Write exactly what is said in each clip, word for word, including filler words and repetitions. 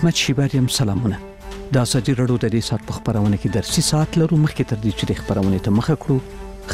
احمد شیباریم سلامونه. د ازادي رادیو د دې سات په خبرونه کې درسي سات لرو مخکې تر دې چې د خبرونه ته مخه کړو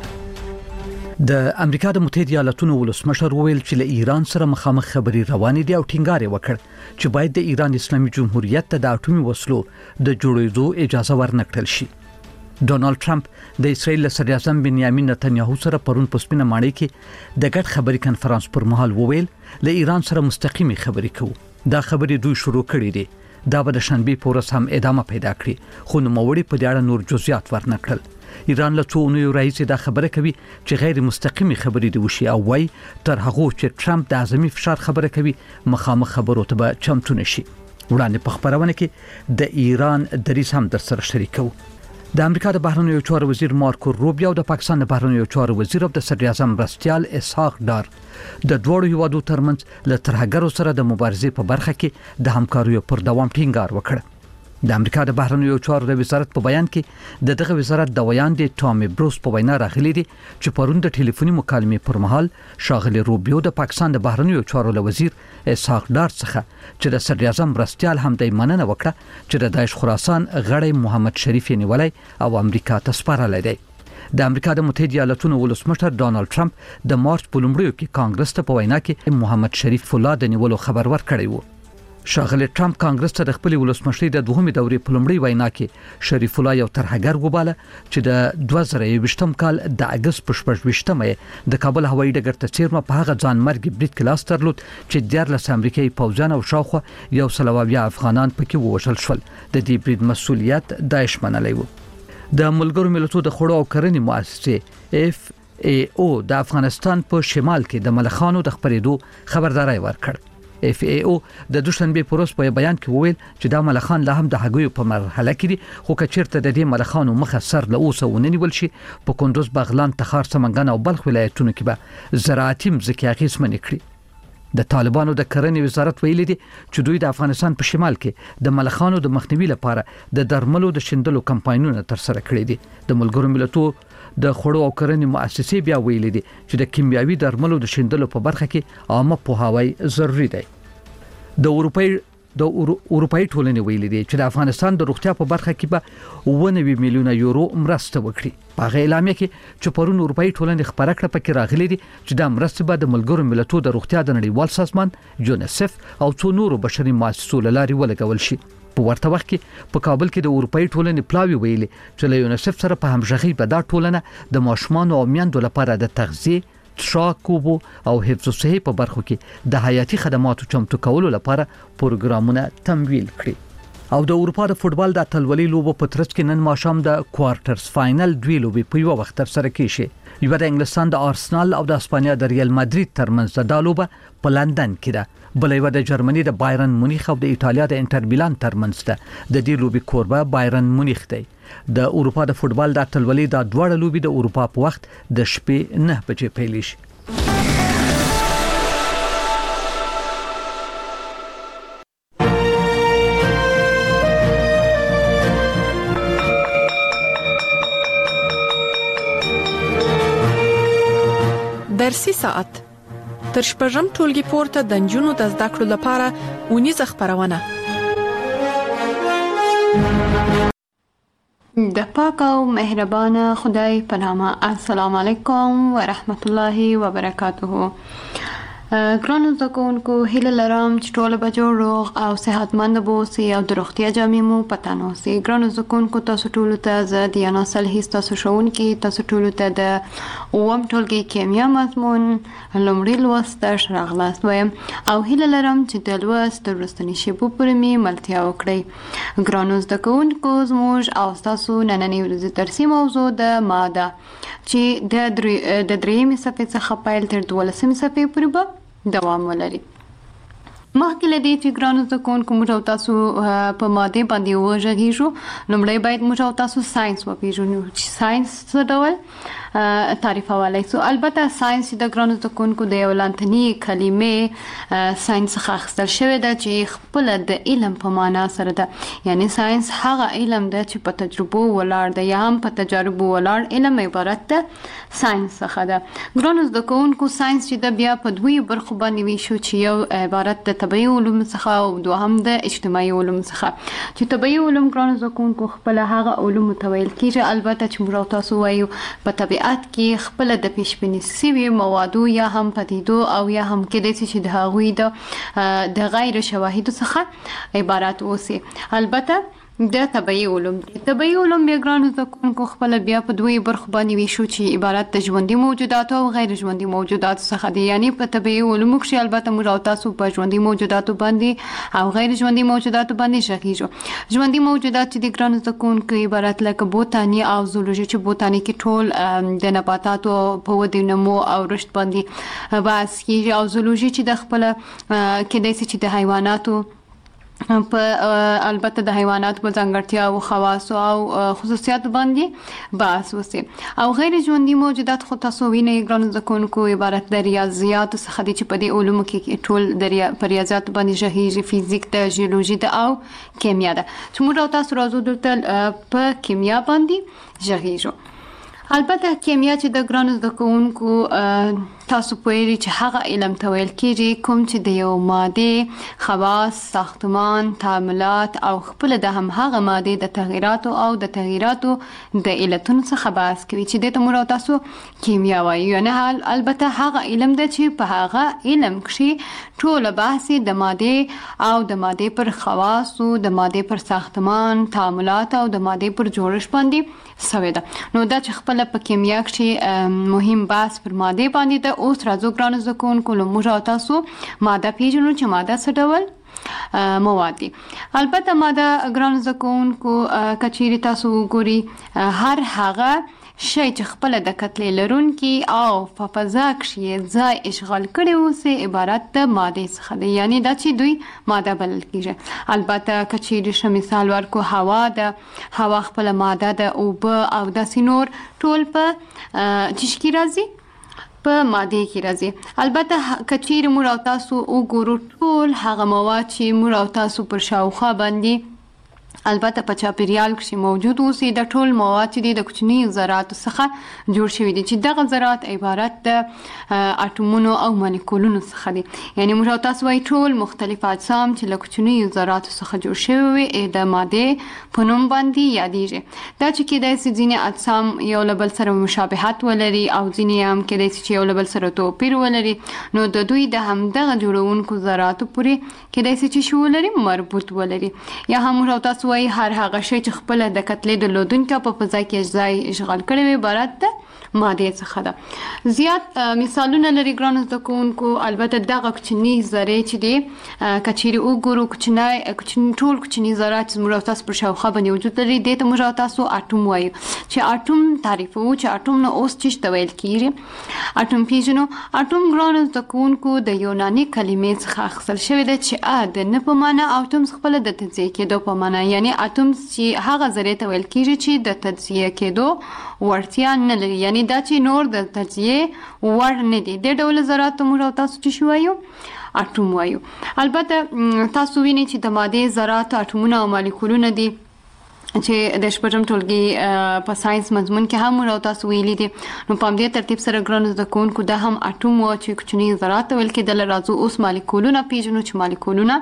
خبرونه. د امریکا د متحده ایالاتونو ولسمشر وویل چې له ایران سره مخامخ خبرې روانې دي او ټینګار یې وکړ چې باید د ایران اسلامي جمهوریت ته د اټومي وسلو د جوړېدو اجازه ورنکړل شي. ډونالد ټرمپ د اسرایل صدر اعظم بنیامین نتنیاهو سره پرون په سپینه ماڼۍ کې د ګډ خبري کانفرنس پر مهال وویل له ایران سره مستقیمي خبرې کوو. دا خبرې دوی شروع کړې دي. دا به د شنبې په ورځ هم ادامه پیدا کړي خو نوموړي په دې اړه نور جزئیات ورنکړل. ایران له څو اونیو راهیسې دا خبره کوي چې غیر مستقیمي خبرې دی وشي او وايي تر هغه چې ټرمپ د اعظمي فشار خبره کوي مخامخ خبرو ته به چمتو نشي. وړاندې په خبرونه کې د ایران دریځ هم در سره شریکو. د امریکا د بهرنیو چارو وزیر مارکو روبیو او د پاکستان د بهرنیو چارو وزیر او د صدر اعظم مرستیال اسحاق ډار د دوړو هیوادو ترمنځ له ترهګرو سره د مبارزې په برخه کې د همکاریو پر دوام ټینګار وکړ. د امریکا د بهرنیو چارو د وزارت په بیان کې د دغه وزارت د ویاندې ټامي بروس په وینا راغلي دي چې پرون د ټلیفوني مکالمې پر مهال شاغلي روبیو د پاکستان د بهرنیو چارو له وزیر اسحاق ډار څخه چې د صدر اعظم مرستیال هم د مننه وکړه چې د داعش خراسان غړی محمد شریف نیولای او امریکا ته سپارلی دی. د امریکا د متحده ایالاتونو ولسمشر ډونالد ټرمپ د مارچ په لومړیو کې کانګرس ته په وینا کې محمد شریف الله د نیولو خبر ورکړی و. شاغلی ټرمپ کانګرس ته د خپل ولسمشرۍ د دوهمې دورې په لومړۍ وینا کې شریف الله یو ترهګر وباله چې د دوه زره یوویشتم کال د اګست په شپږویشتمه د کابل هوایي ډګر ته څیرمه په هغه ځان مرګ برید کلاس درلود چې دیارلس امریکایي پوځیان او شاوخوا یو سل او اویا افغانان پکې ووژل شول. د دې برید مسؤلیت داعش منلی و. د ملګرو ملتونو د خوړو او کرنې مؤسسې اف ای او د افغانستان په شمال کې د ملخانو د خبرېدو خبرداري ورکړ. اف ای او د دوشنبه پروس په بیان کې وویل چې دا ملخان لا هم د هغوی په مرحله کې دي خو کچیرته د دې ملخانو مخه سر له اوسه ونیول شي په کندوز بغلان تخار سمنګان او بلخ ولایتونو کې به زراعتي مځکې اغیزمنې کړي. د طالبانو د کرنې وزارت ویلي دي چې دوی د افغانستان په شمال کې د ملخانو د مخنیوي لپاره د درملو د شیندلو کمپاینونه تر سره کړي دي. د ملګرو ملتونو د خوړو او کرنې مؤسسې بیا ویلي دي چې د کیمیاوي درملو د شیندلو په برخه کې عامه پوهاوی ضروری دی. د اروپای د اروپای ټولنې ویلي دي چې د افغانستان د روغتیا په برخه کې به اوه نوي میلیونه یورو مرسته وکړي. په هغه اعلامیه کې چې پرون اروپای ټولنې خبره کړه پکې راغلي دي چې د مرستې به د ملګرو ملتونو د روغتیا د نړیوال سازمان یونیسف او څو نورو بشري مؤسسو له لارې ولګول شي. په ورته وخت کې په کابل کې د اروپای ټولنې پلاوی ویلي چې له یونیسف سره په همغږي به دا ټولنه د ماشومان او میندو لپاره د تغذیه تراکوبو او حفظ الصحه په برخو کې د حیاتي خدماتو چمتو کولو لپاره پروګرامونه تمویل کړي. او د اروپا د فوتبال د اتلولۍ لوبو په ترڅ کې نن ماښام د کوارټرز فائنل دوی لوبي په یو وخت تر سره کیږي. یو د انګلستان د آرسنال او د اسپانیا د ریال مادرید ترمنځ د لوبه په لندن کې ده. بل یو د جرمني د بایرن مونیخ او د ایتالیا د انټر میلان ترمنځ ده. د دې لوبي کوربه بایرن مونیخ دی. د اروپا د فوتبال د اتلولۍ د دوه لوبي د اروپا په وخت د شپې نه بجې پیل شي. درسي ساعت تر شپږم ټولګي پورته د نجونو د زده کړو لپاره ونیزه خبرونه د پاک او مهربان خدای په نامه. السلام علیکم ورحمت الله وبرکاته. ګرانو زده کوونکو هیله لرم چې ټول به جوړ روغ او صحتمند اوسئ او د روغتیا جامې مو په تن اوسئ. ګرانو زده کوونکو تاسو ټول ته زه دیانا صالحي تاسو ښوونکې تاسو ټول ته د اووم ټولګي کیمیا مضمون لومړی لوست درس راغلاست وایم او هیله لرم چې د لوست د وروستنۍ شیبو پورې مې ملتیا وکړئ. ګرانو زده کوونکو زموږ او تاسو نننۍ ورځې درسي موضوع د ماده چې د د درېیمې صفحې څخه پیل تر دولسمې صفحې پورې به دوام ولري. مخکې له دې چې ګرانو زده کوونکو موږ او تاسو په ماده باندې وغږیږو، لومړی باید موږ او تاسو ساينس وپېژنو چې ساينس څه ډول تعریفولای سو. البته ساينس د ګرانو زکونکو د یو لانتنی کلمې ساينس څخه اخیستل شوی ده چې خپل د علم په معنا سره ده. یعنی ساينس هغه علم ده چې په تجربو ولاړ ده یا هم په تجاربو ولاړ علم عبارت ده ساينس څخه ده. ګرانو زکونکو ساينس چې د بیا په دوی برخو باندې ویشو چې یو عبارت د طبيعي علوم څخه او دوهم د اجتماعي علوم څخه. چې طبيعي علوم ګرانو زکونکو خپل هغه علوم تویل کیږي. البته چې موږ تاسو وایو په طبيعت کې خپل د پیشبینی سوي موادو یا هم پدیدو او یا هم کېدای شي د هغوی د د غیر شواهد څخه عبارت اوسي. البته د طبيعي علوم طبيعي علوم بیا ګرانو زکونکو خپل بیا په دوی برخو باندې ویشو چې عبارت د ژوندۍ موجوداتو او غیر ژوندۍ موجوداتو څخه دي. یعنی په طبيعي علومو کې البته موږ تاسو په ژوندۍ موجوداتو باندې او غیر ژوندۍ موجوداتو باندې شخیږو. ژوندۍ موجودات چې د ګرانو زکونکو عبارت لکه بوتاني او زولوژي چې بوتاني کې ټول د نباتاتو په ودې نمو او رشد باندې بحث کیږي او زولوژي چې د خپل کېدای شي چې د حیواناتو په البته د حیواناتو په ځانګړتیا او خواص او خصوصیات باندې بحث وسی. او غیر ژوندۍ موجودات خو تاسو وینئ ګرانو زکونکو عبارت د ریاضیات څخه دي چې په دې علومو کې ټول د ریاضیات باندې شهیږي. فزیک د جیولوژي د او کیمیا ده چې موږ تاسو راځو دلته په کیمیا باندې شهیږو. البته کیمیا چې د ګرانو زکونکو تاسو پوهیږئ چې هغه علم ته ویل کېږي کوم چې د یو ماده خواص، ساختمان، تعاملات او خپل د هم هغه ماده د تغیراتو او د تغیراتو د علتونو څخه بحث کوي چې د موږ تاسو کیمیا وایي. یعنی البته هغه علم دی چې په هغه علم کې ټول بحث د ماده او د ماده پر خواص او د ماده پر ساختمان، تعاملات او د ماده پر جوړښت باندې سوی ده. نو دا چې خپل په کیمیا کې مهم بحث پر ماده باندې ده. اوس راځو ګرانو زکونکو موږ تاسو ماده پیژنو چې ماده څه ډول مواد دي. البته ماده ګرانو زکونکو کچيري تاسو وګوري هر هغه شی چې خپل د کتلې لرونکي او په فضا کې ځای اشغال کړي اوسه عبارت د ماده څخه دی. یعنی دا چې دوی ماده بلل کیږي. البته کچيري ش مثال ورکو هوا ده، هوا خپل ماده ده، او به او د سينور ټول په چشکی راځي په ماده کې راځي. البته کچيري موږ تاسو وګورو ټول هغه مواد چې موږ تاسو پر شاوخوا باندې البته په چاپیریال کې موجود اوسي د ټول مواد چې د کوچني ذرات څخه جوړ شوي دي چې دغه ذرات عبارت د اټومونو او مالیکولونو څخه دي. یعنی موږ تاسو وايي ټول مختلف اجسام چې له کوچني ذرات څخه جوړ شوي وي د ماده په نوم باندې یادېږي. دا چې کېدای شي ځینې اجسام یو له بل سره مشابهت ولري او ځینې هم کېدای شي چې یو له بل سره توپیر ولري. نو د دوی د همدغه جوړونکو ذراتو پورې کېدای شي چې شو ولري مربوط ولري. یا هم موږ تاسو وای هر هغه شی چې خپل د کتلې د لودونکو په فضا کې ځای اشغال کړي وي عبارت ده ماده څخه ده. زیات مثالونه لري ګرانو زکونکو. البته دغه کوچني ذره چې دي کچيري وګورو کوچنی کوچني ټول کوچني ذرات چې موږ تاسو پر شاوخوا باندې وجود لري د ته موږ تاسو اټوم وایو. چې اټوم تعریفو چې اټوم نو اوس چې ویل کیږي اټوم پیژنو. اټوم ګرانو زکونکو د یوناني کلمې څخه اخیستل شوی دی چې ا د نه په معنا او اتوم خپل د تجزیه کېدو په معنا. یعنی اتوم چې هغه ذره ته ویل کیږي چې د تجزیه کېدو ورتیا نه لري. یعنی دا چې نور د تجزیه ور نه دي. د ډول ذرات موږ تاسو چې شوایو اټوم وایو. البته تاسو وینئ چې د ماده ذرات اټومونه او مالیکولونه دي چې د شپږم ټولګي په ساينس مضمون کې هم موږ تاسو ویلي دي. نو په دې ترتیب سره ګرانو زکونکو دا هم اټوم او چې کوچني ذرات ویل کېدل. راځو اوس مالیکولونه پیژنو چې مالیکولونه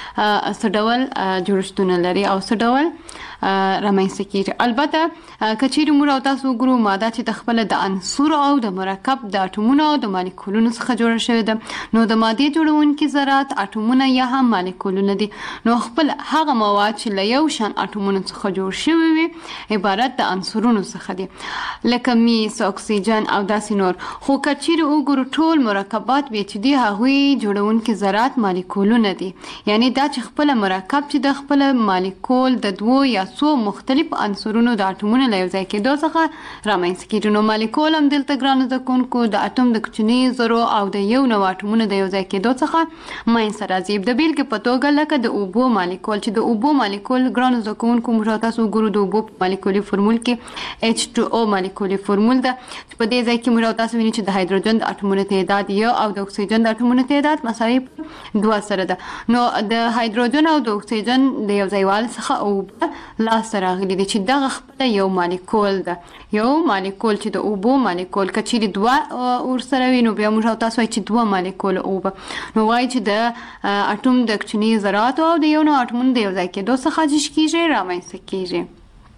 څه ډول جوړښتونه لري او څه ډول رامنځته کیږي. البته کچيري موږ تاسو وګورو ماده چې د خپل د عنصر او د مرکب د اټومونو او د مالیکولونو څخه جوړه شوې ده. نو د ماده جوړونکي ذرات اټومونه یا هم مالیکولونه دي. نو خپل هغه مواد چې له یو شان اټومونو څخه جوړ شوی وي عبارت د عنصرونو څخه دي لکه میس، اکسیجن او داسې نور. خو کچيري وګورو ټول مرکبات به چې دي هغوی جوړونکي ذرات مالیکولونه دي. یعنی دا چې خپل مرکب چې د خپل مالیکول د دوو یا څو مختلف عنصرونو د اټومونو له یو ځای کېدو څخه رامنځته کېږي. نو مالیکول هم دلته ګرانو زکونکو د اټوم د کوچني ذرو او د یو نوع اټومونو د یو ځای کېدو څخه منځته راځي. د بیلګې په توګه لکه د اوبو مالیکول چې د اوبو مالیکول ګرانو زکونکو موږ تاسو ګورو د اوبو مالیکولي فورمول کې ایچ ټو او مالیکولي فورمول ده چې په دې ځای کې موږ تاسو ویني چې د هایدروجن د اټومونو تعداد یو او د اکسیجن د اټومونو تعداد مساوي دوه سره ده نو د هایدروجن او د اکسیجن د یو ځایوال څخه اوبه لاس راغلي دي چې دغه خپل یو مالیکول ده یو مالیکول چې د اوبو مالیکول کچېری دوه ور سره وینو بیا موږ تاسو وایي چې دوه مالیکول اوبه نو وایي چې د اټوم د کوچني ذراتو او د یو نو اټومونو د یو ځای کېدو څخه جوړ کیږي رامنځته کیږي.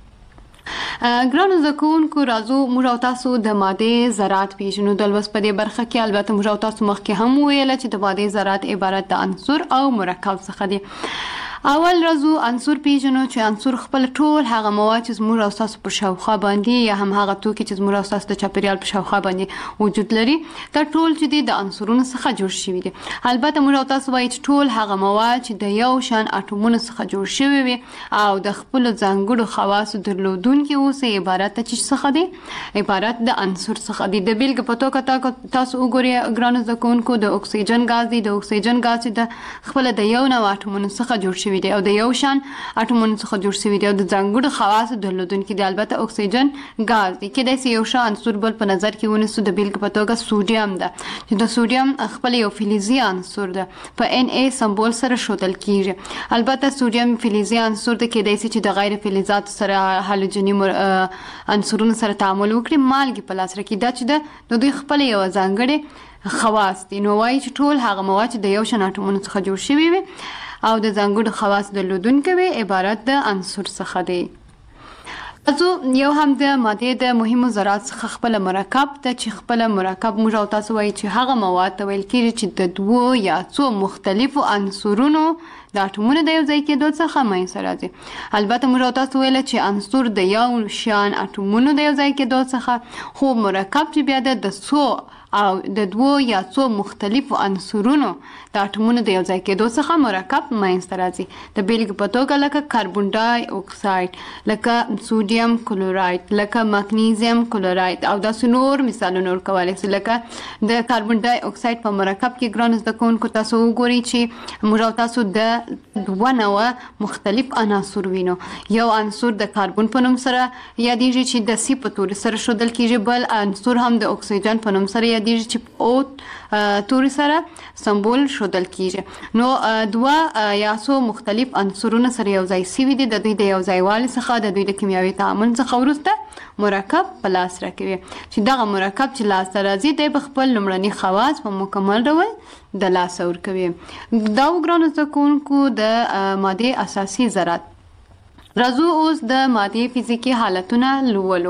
ګرانو زده کوونکو راځو موږ تاسو د ماده ذرات پیژنو د لوست په دې برخه کې البته موږ تاسو مخکې هم ویل چې د ماده ذرات عبارت د عنصر او مرکب څخه دي. اول راځو عنصر پیژنو چې عنصر خپل ټول هغه مواد چې زموږ او تاسو په شاوخوا باندې یا هم هغه توکي چې زموږ او تاسو د چاپیریال په شاوخوا باندې وجود لري دا ټول چې دي د عنصرونو څخه جوړ شوي دي. البته موږ او تاسو وایي چې ټول هغه مواد چې د یو شان اټومونو څخه جوړ شوي وي او د خپل ځانګړو خواصو درلودونکي اوسي عبارت څه څخه دي عبارت د عنصر څخه دي. د بیلګې په توګه تاسو وګورئ ګرانو زده کوونکو د اکسیجن غاز دی د اکسیجن غاز د خپل د یو نوع اټومونو څخه جوړ شوی دی او د یو شان اټومونو څخه جوړ شوی دی او د ځانګړو خواصو درلودونکي دی. البته اکسیجن غاز دی کې د یو شان عنصر بل په نظر کې ونیسو د بیلګې په توګه سوډیم ده چې د سوډیم خپل یو فلزي عنصر ده په ان ای سمبول سره ښودل کیږي. البته سوډیم فلزي عنصر ده کې د چې د غیر فلزات سره هالوجني عنصرونو سره تعامل وکړي مالګې په لاس راکړي دا چې د دوی خپل یو ځانګړي خواص دي. نو وایي چې ټول هغه مواد چې د یو شان اټومونو څخه جوړ شوي وي او د ځانګړو خواص درلودونکي وي عبارت د عنصر څخه دی. تاسو یو هم د ماده د مهمو ذرات څخه خپل مرکب ته چې خپل مرکب موږ او تاسو وایي چې هغه مواد ته ویل کېږي چې د دوو یا څو مختلفو عنصرونو د اټومونو د یو ځای کېدو څخه منځته راځي. البته موږ او تاسو ویل چې عنصر د یو شان اټومونو د یو ځای کېدو څخه خو مرکب چې بیا د څو او د دوو یا څو مختلفو عنصرونو د اټومونو د یو ځای کېدو څخه مرکب منځته راځي. د بیلګې په توګه لکه کاربن ډای اکساید لکه سوډیم کلوراید لکه مګنیزیم کلوراید او داسې نور مثالونه ورکولی شي. لکه د کاربن ډای اکساید په مرکب کې ګرانو زده کوونکو تاسو وګورئ چې موږ او تاسو د دوه نوع مختلف عناصر وینو. یو عنصر د کاربن په نوم سره یادیږي چې د سی په توري سره ښودل کیږي بل عنصر هم د اکسیجن په نوم سره یادیږي چې او توري سره سمبول ښودل کیږي. نو دوه یا څو مختلف عنصرونه سره یو ځای شوي دي د دوی د یو ځایوالي څخه د دوی د کیمیاوي تعامل څخه وروسته مرکب په لاس راکوي چې دغه مرکب چې لاس ته راځي دی په خپل لومړني خواص په مکمل ډول د لاسه ورکوي. دا ګرانو زده کوونکو د ماده اساسي ذرات. راځو اوس د ماده فزیکی حالتونه لولو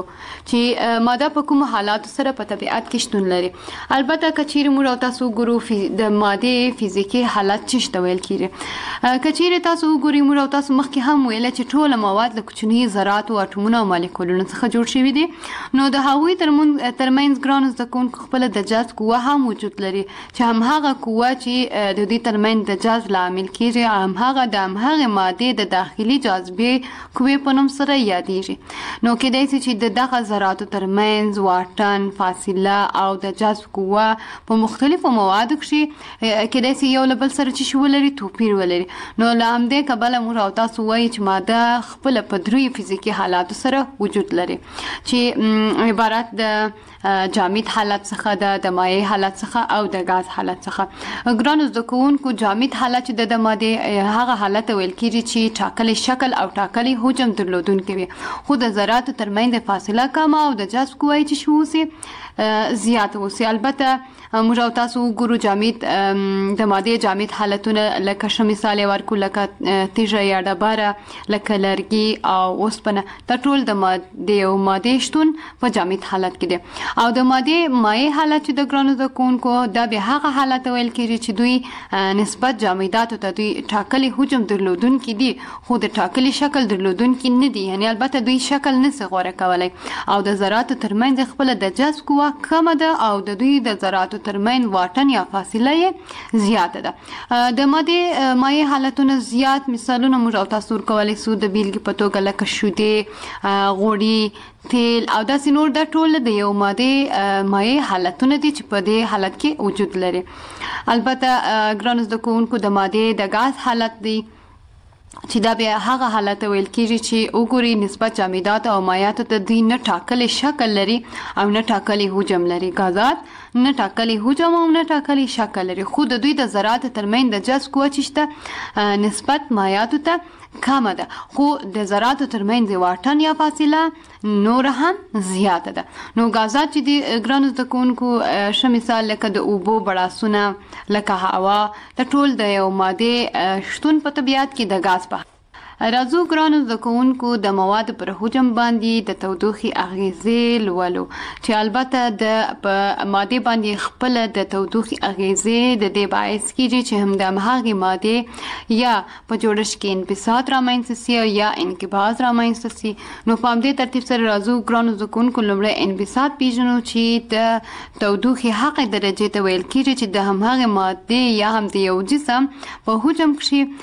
چې ماده په کوم حالات سره په طبیعت کې شتون لري. البته کچیر موږ تاسو ګورو د ماده فزیکی حالت څه ته ویل کیږي. کچیر تاسو ګورئ موږ تاسو مخکې هم ویل چې ټول مواد له کوچني ذرات او اټومونو او مالیکولونو څخه جوړ شوي دي. نو د هغوی ترمنځ ګرانو زده کوونکو خپل د جذب قوه هم وجود لري چې همهغه قوه چې د دوی ترمنځ د جذب لامل کیږي همهغه د همهغه ماده د داخلي جاذبې قوې په نوم سره یادیږي. نو کېدای شي چې د دغه ذراتو ترمنځ واټن فاصله او د جذب قوه په مختلفو موادو کې کېدای شي یو له بل سره چې ولري توپیر ولري. نو له همدې کبله موږ او تاسو وایي چې ماده خپل په دریو فزیکي حالاتو سره وجود لري چې عبارت د جامد حالت څخه ده د مایع حالت څخه او د غاز حالت څخه. ګرانو زده کوونکو جامد حالت چې د ماده هغه حالت ویل کېږي چې ټاکلي شکل او ټاکلي حجم درلودونکي وي خو د ذراتو ترمنځ فاصله کمه او د جذب قوه چې شو سي زیات اوسي. البته موږ او تاسو ګورو جامد د ماده جامد حالتونه لکه ش مثال ورکو لکه تیږه یا ډبره لکه لرګي او اوسپنه دا ټول د ماده او ماده شتون په جامد حالت کې دي او د ماده مایع حالت چې د ګرانو زده کوونکو دا به هغه حالت ویل کېږي چې دوی نسبت جامداتو ته دوی ټاکلي حجم درلودونکي دي خو د ټاکلي شکل درلودونکي نه دي. یعنی البته دوی شکل نشي غوره کولی او د ذراتو ترمنځ خپل د جذب قوه کمه ده او د دوی د ذراتو ترمنځ واټن یا فاصله یې زیاته ده. د ماده مایع حالتونو زیات مثالونه موږ او تاسو ورکولی شو د بیلګې په توګه لکه شیدې غوړي تیل او داسې نور دا ټول د یو ماده مایع حالتونه دي چې په دې حالت کې وجود لري. البته ګرانو زده کوونکو د ماده د غاز حالت دی چې دا بیا هغه حالت ویل کېږي چې وګوري نسبت جامدات او مایعاتو ته دوی نه ټاکلي شکل لري او نه ټاکلي حجم لري. غازات نه ټاکلي حجم او نه ټاکلي شکل لري، خو د دوی د ذراتو ترمنځ د جذب قوه چې شته نسبت مایعاتو ته کمه ده، خو د ذراتو ترمنځ واټن یا فاصله نور هم زیاته ده. نو غازات چې د ګرانو زده کوونکو ښه مثال لکه د اوبو بړاسونه لکه هوا د ټول د یو ماده شتون په طبیعت کې د غاز په راځو ګرانو زده کوونکو د موادو پر حجم باندې د تودوخې اغیزې لولو، چې البته د په ماده باندې خپل د تودوخې اغیزې د دې باعث کیږي چې هم د هغې ماده یا په جوړښت کې انبساط رامنځته سي یا انقباض رامنځته سي. نو په همدې ترتیب سره راځو ګرانو زده کوونکو لومړی انبساط پیژنو چې د تودوخې هغې درجې ته ویل کیږي چې د هماغې ماده یا هم د یو جسم په حجم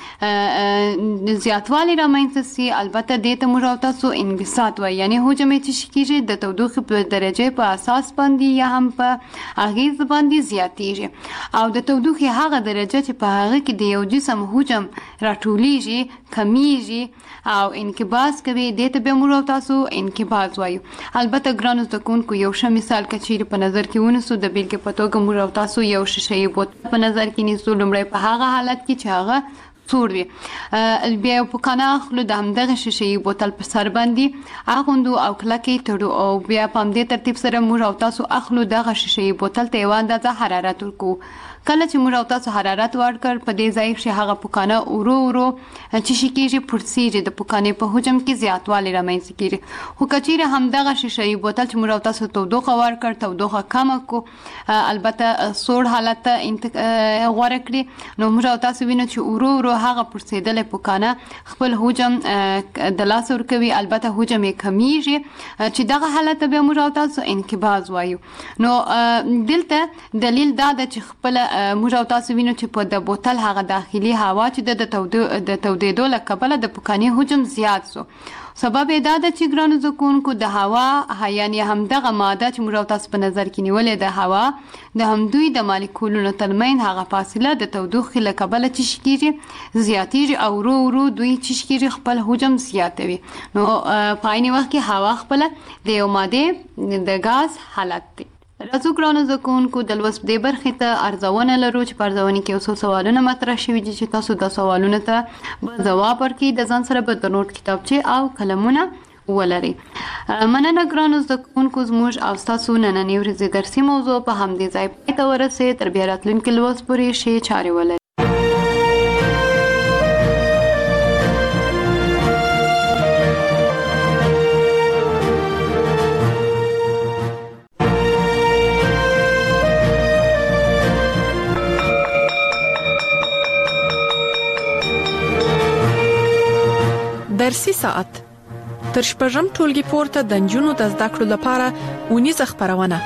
کې زیاتوالی رامنځته سي. البته دې ته موږ او تاسو انبساط وایي، یعنی حجم چې کیږي د تودوخې په درجه په اساس باندې یا هم په اغیز باندې زیاتیږي، او د تودوخې هغه درجه چې په هغه کې د یو جسم حجم راټولیږي کمیږي او انقباض کوي، دې ته به موږ او تاسو انقباض وایو. البته ګرانو زده کوونکو یو ښه مثال کچیر په نظر کې ونیسو، د بیلګې په توګه موږ او تاسو یو شیشې بوتل په نظر کې نیسو. لومړی په هغه حالت کې چې هغه سور وي، بیا په کانه اخلو د همدغه شیشې بوتل په سر باندې اغوندو او کلکې تړو، او بیا په همدې ترتیب سره موږ او تاسو اخلو دغه شیشې بوتل ته یوه اندازه حرارت ورکوو. کله چې موږ او تاسو حرارت ورکړ په دې ځای کې هغه پوکانه ورو ورو چې شي کېږي پړسیږي، د پوکانې په حجم کې زیاتوالی رامنځته کېږي. خو که چیرې همدغه شیشې بوتل چې موږ او تاسو تودوخه ورکړ تودوخه کمه کو، البته سوړ حالت ته غوره کړي، نو موږ او تاسو وینو چې ورو ورو هغه پړسېدلې پوکانه خپل حجم د لاسه ورکوي، البته حجم یې کمیږي چې دغه حالت ته بیا موږ او تاسو انقباض وایو. نو دلته دلیل دا ده چې خپل موږ او تاسو وینو چې په د بوتل هغه داخلي هوا چې د تودو د تودېدو له کبله د پوکانې حجم زیات سو. سبب یې دا ده چې ګرانو زده کوونکو د هوا یعنی همدغه ماده چې موږ او تاسو په نظر کې نیولې د هوا د همدوی د مالیکولونو ترمنځ هغه فاصله د تودوخې له کبله چې کېږي زیاتېږي او ورو ورو دوی چې کېږي خپل حجم زیاتوي. نو په عین وخت کې هوا خپله د یو ماده د غاز حالت دی. راځو ګرانو زده کوونکو د لوست دې برخې ته ارزونه لرو چې په ارزونه کې یو څو سوالونه مطرح شوي دي چې تاسو د سوالونو ته به ځواب ورکړئ، د ځان سره به د نوټ کتابچې او قلمونه ولري. مننه ګرانو زده کوونکو، زموږ او ستاسو نننۍ ورځې درسي موضوع په همدې ځای پای ته ورسېد. تر بیا راتلونکي لوست پورې ښې چارې ولرئ. درسي ساعت تر شپږم ټولګي پورته د نجونو د زده کړو لپاره ونیزه خبرونه.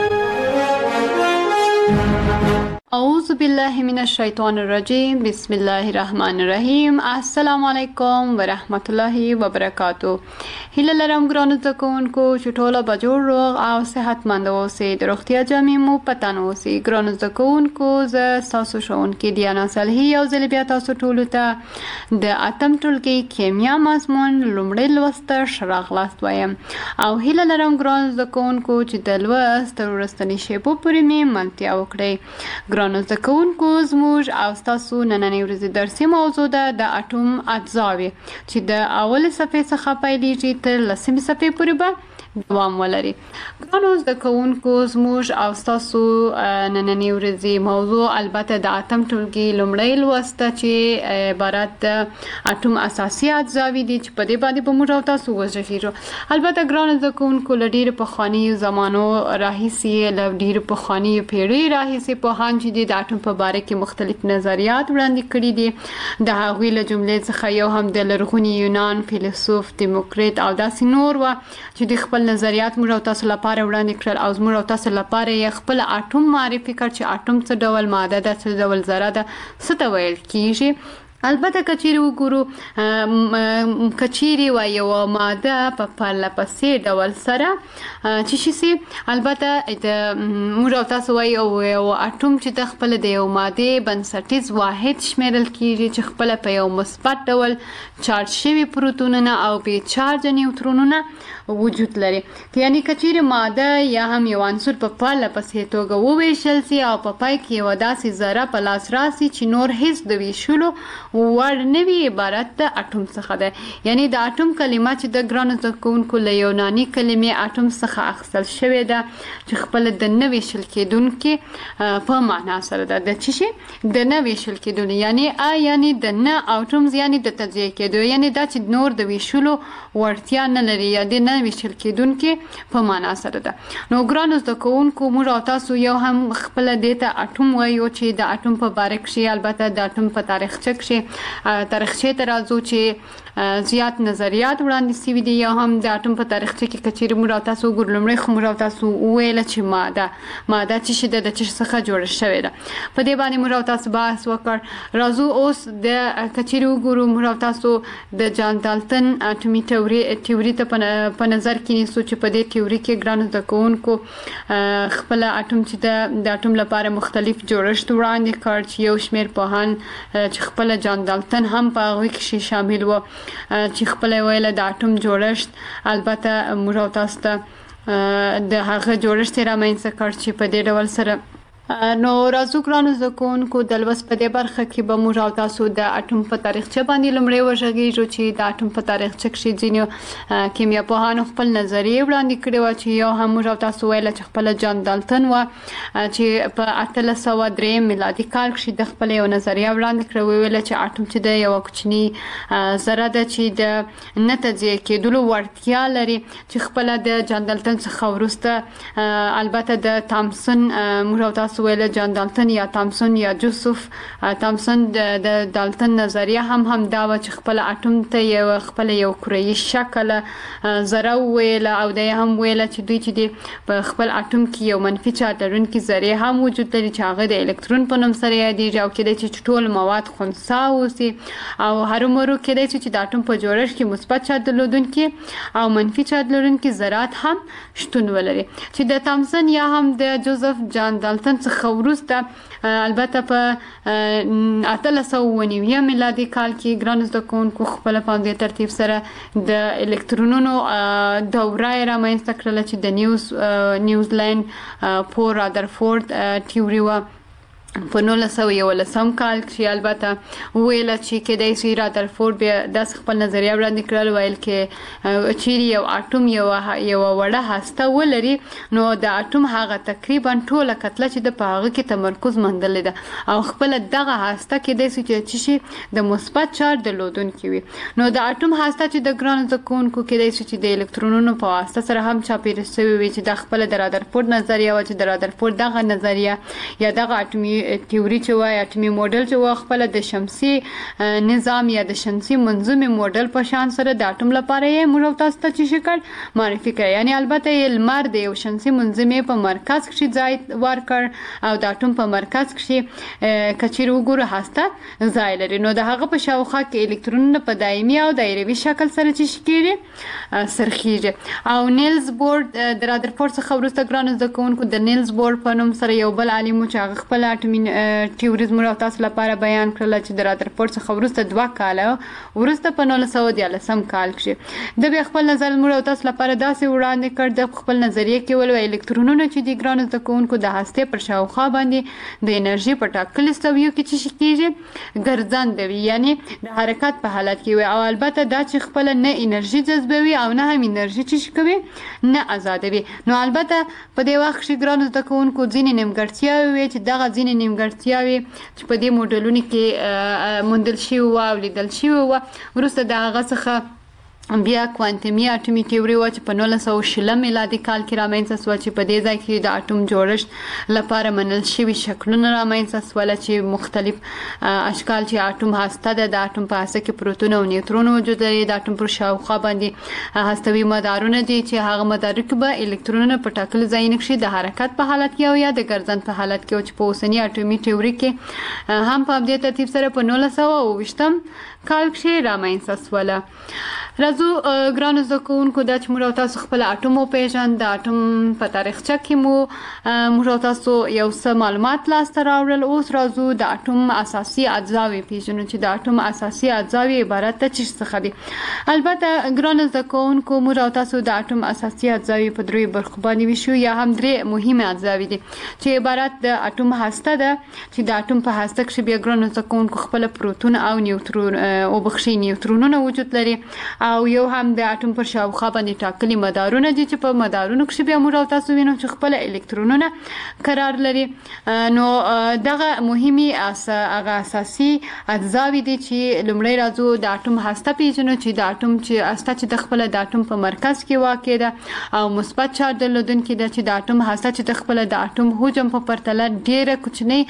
اعوذ بالله من الشیطان الرجیم، بسم الله الرحمن الرحیم. السلام علیکم ورحمت الله وبرکاتو. هیله لرم ګرانو زده کوونکو چې ټول به جوړ روغ او صحتمند اوسئ، د روغتیا جامې مو په تن اوسئ. ګرانو زده کوونکو، زه ستاسو ښوونکې دیانا صالحي یو ځل بیا تاسو ټولو ته د اتم ټولګي کیمیا مضمون لومړی لوست ته ښه راغلاست وایم، او هیله لرم ګرانو زده کوونکو چې د لوست تر وروستنۍ شیبو پورې مې ملتیا وکړئ. ګرانو زده کوونکو، زموږ او ستاسو نننۍ ورځې درسي موضوع ده د اټوم اجزاوې چې د اولې صفحې څخه پیلېږي تر لسمې صفحې پورې به دوام ولري. ګرانو زده کوونکو، زموږ او ستاسو نننۍ ورځې موضوع البته د اتم ټولګي لومړی لوست چې عبارت د اټوم اساسي اجزاوې دي چې په دې باندې به موږ او تاسو وغږېږو. البته ګرانو زده کوونکو، له ډېرو پخوانیو زمانو راهیسې، له ډېرو پخوانیو پیړیو راهیسې پوهان چې دي د اټوم په باره کې مختلف نظریات وړاندې کړي دي. د هغوی له جملې څخه یو هم د لرغوني یونان فیلسوف دیموکریت او داسې نور وه چې د خپل نظریات موږ او تاسو لپاره وړاندې کړل، او موږ او تاسو لپاره یې خپل اټوم معرفي کړ چې اټوم څه ډول ماده ده، څه ډول ذره ده، څه ته ویل کیږي. البته کچيري وګورو کچيري و یو ماده په پرله پسې ډول سره چې شي سي البته د موږ او تاسو وایي او یو اټوم چې د خپل د یو ماده بنسټیز واحد شمیرل کیږي چې خپل په یو مثبت ډول چارج شوی پروتونونه او بي چارج نیوترونونه وجود لري. یعنی کچيري ماده یا هم یو عنصر په پرله پسې توګه وویشل سي او په پای کې یو داسې ذره په لاس راسي چې نور هیڅ د ویشلو وړ نوی عبارت د اټوم څخه ده. یعنی د اټوم کلمه چې د ګرانو زکونکو له یوناني کلمې اټوم څخه اخیستل شوې ده چې خپل د نوي شل کېدونکو په معنا سره ده د چی شي د نوي شل کېدونکو یعنی ا یعنی د نه اټومز یعنی د تجزیه کېدو یعنی دا چې نور د ویشلو ورتیا نه لري یا د نه ویشل کېدونکو په معنا سره ده. نو ګرانو زکونکو موږ او تاسو یو هم خپل دیتا اټوم وایو چې د اټوم په باره کې البته د اټوم په تاریخچه کې تاریخچه ته راځو چې زیات نظریات وړاندې شوي دي یا هم د اټوم په تاریخچه کې کچيري موږ تاسو ګور لمړی خو موږ تاسو ویل چې ماده ماده چې شي د چ څخه جوړ شوې ده. په دې باندې موږ تاسو بحث وکړ. راځو اوس د کچيري وګورو موږ تاسو د جان دالټن اټومي تیوري تیوري ته په نظر کې نیسو چې په دې تیوري کې ګرانو زکونکو خپل اټوم چې د اټوم لپاره مختلف جوړښت وړاندې کړ چې یو شمېر پوهان چې خپل جان دالټن هم په هغه کې شامل و چې خپل ویل د اټوم جوړښت البته موږ تاسو ته د هغه جوړښت رامنځته کړ چې په دې ډول سره نو راځو ګرانو زکونکو د لوست په دې برخه کې به موږ او تاسو د اټوم په تاریخچه باندې لمړی وژغېږو چې د اټوم په تاریخچه کې ځینې کیمیا پوهانو خپل نظریې وړاندې کړې و چې یو هم موږ او تاسو ویل چې خپل جان دالټن و چې په اتلس سوه درې میلادي کال کې د خپل یو نظریه وړاندې کړې ویل چې اټوم چې د یو کوچني ذره ده چې د نه تجزیه کېدلو وړتیا لري چې خپل د جان دالټن څخه وروسته البته د تامسن موږ او تاسو ویل جان دالټن یا تامسن یا جوزف تامسن د دالټن نظریه هم هم دا و چې خپل اټوم ته یو خپل یو کروي شکل ذره ویل او د هم ویل چې دوی چې د په خپل اټوم کې یو منفي چارج لرونکي ذره هم وجود لري چې هغه د الکترون په نوم سره یادېږي او کېدای چې ټول مواد خنثی اوسي او هرومرو کېدای چې د اټوم په جوړښت کې مثبت چارج درلودونکي او منفي چارج لرونکي ذرات هم شتون ولري چې د تامسن یا هم د جوزف جان دالټن څخه وروسته البته په اتلس سوه نوي میلادي کال کې ګرانو زکونکو خپل په ترتیب سره د الکترونونو دوره رامنځته کړله چې د نیوز نیوزلند پور رادرفورد تیوري و په نولس سوه یولسم کال کې البته ویل چې کېدای شي رادرفورد بیا د خپل نظریه وړاندې کړل ویل کې چیرې یو اټوم یو یو وړه هسته ولري نو د اټوم هغه تقریبا ټوله کتله چې د په هغه کې تمرکز موندل ده او خپل دغه هسته کېدای شي چې شي د مثبت چارج درلودونکي وي. نو د اټوم هسته چې د ګرانو زکونکو کېدای شي چې د الکترونونو په واسطه سره هم چاپیره شوی وي چې د خپل د رادرفورد نظریه و چې د رادرفورد دغه نظریه یا دغه اټومي تیوري چې وای اټومي موډل چې وا خپل د شمسي نظام یا د شمسي منظومه موډل په شان سره د اټوم لپاره یې موږ تاسو ته چې شکل معرفي کړ. یعنی البته لمر د یو شمسي منظومه په مرکز کې ځای ورکړ او د اټوم په مرکز کې کچيرو ګوره هسته ځای لري نو د هغه په شاوخوا کې الکترونونه په دایمي او دایروي شکل سره چې شکیږي سرخیږي او نیلز بورډ د رادرفورد څخه وروسته ګرانو زکونکو د نیلز بورډ په نوم سره یو بل عالم چې خپل اټومي تیوریز موږ تاسو لپاره بیان کړل چې د رادرفورد څخه وروسته دوه کاله وروسته په نولس سوه دیارلسم کال کې د خپل نظر موږ تاسو لپاره داسې وړاندې کړ د خپل نظریه کې ول الکترونونه چې د ګرانو زکونکو د هسته پر شاوخوا باندې د انرژي په ټاکل سویو کې چې کېږي ګرځند وي یعنی د حرکت په حالت کې وي او البته دا چې خپل نه انرژي جذبوي او نه هم انرژي چې کوي نه آزادوي. نو البته په دې وخت کې ګرانو زکونکو ځینې نیمګړتیاوې وي چې دغه ځینې نیمګړتیاوې چې په دې موډلونو کې موندل شوي وو او لیدل شوي وو وروسته د هغه څخه بیا کوانټمي اټومي تیوري و چې په نولس سوه شلم میلادي کال کې رامنځته شوه چې په دې ځای کې د اټوم جوړښت لپاره منل شوي شکلونه رامنځته شول چې مختلف اشکال چې اټوم هسته ده د اټوم په هسته کې پروتون او نیوترون وجود لري د اټوم پر شاوخوا باندې هستوي مدارونه دي چې هغه مدارونه کې به الکترونونه په ټاکل ځای نه کښې د حرکت په حالت کې او یا د ګرځند په حالت کې او چې په اوسني اټومي تیوري کې هم په همدې ترتیب سره په نولس سوه اوه ویشتم کال کښې رامنځته شوله. راځو ګرانو زده کوونکو دا چې موږ او تاسو خپل اټوم وپېژند د اټوم په تاریخچه کې مو موږ او تاسو یو څه معلومات لاسته راوړل. اوس راځو د اټوم اساسي اجزاوې پېژنو چې د اټوم اساسي اجزاوې عبارت د څه څخه دي. البته ګرانو زده کوونکو موږ او تاسو د اټوم اساسي اجزاوې په درې برخو باندې ویشو یا هم درې مهمه اجزاوې دي چې عبارت د اټوم هسته ده چې د اټوم په هسته کښې بیا ګرانو زده کوونکو خپل پروتون او نیوترون او بخښي نیوترونونه وجود لري او یو هم د اټوم پر شاوخوا باندې ټاکلي مدارونه دي چې په مدارونو کښې بیا موږ او تاسو وینو چې خپل الکترونونه قرار لري. نو دغه مهمې هغه اساسي اجزاوې دي چې لومړی راځو د اټوم هسته پېژنو چې د اټوم چې هسته چې د خپله د اټوم په مرکز کې واقع ده او مثبت چارج درلودونکې ده چې د اټوم هسته چې د خپله د اټوم حجم په پرتله ډېره کوچنۍ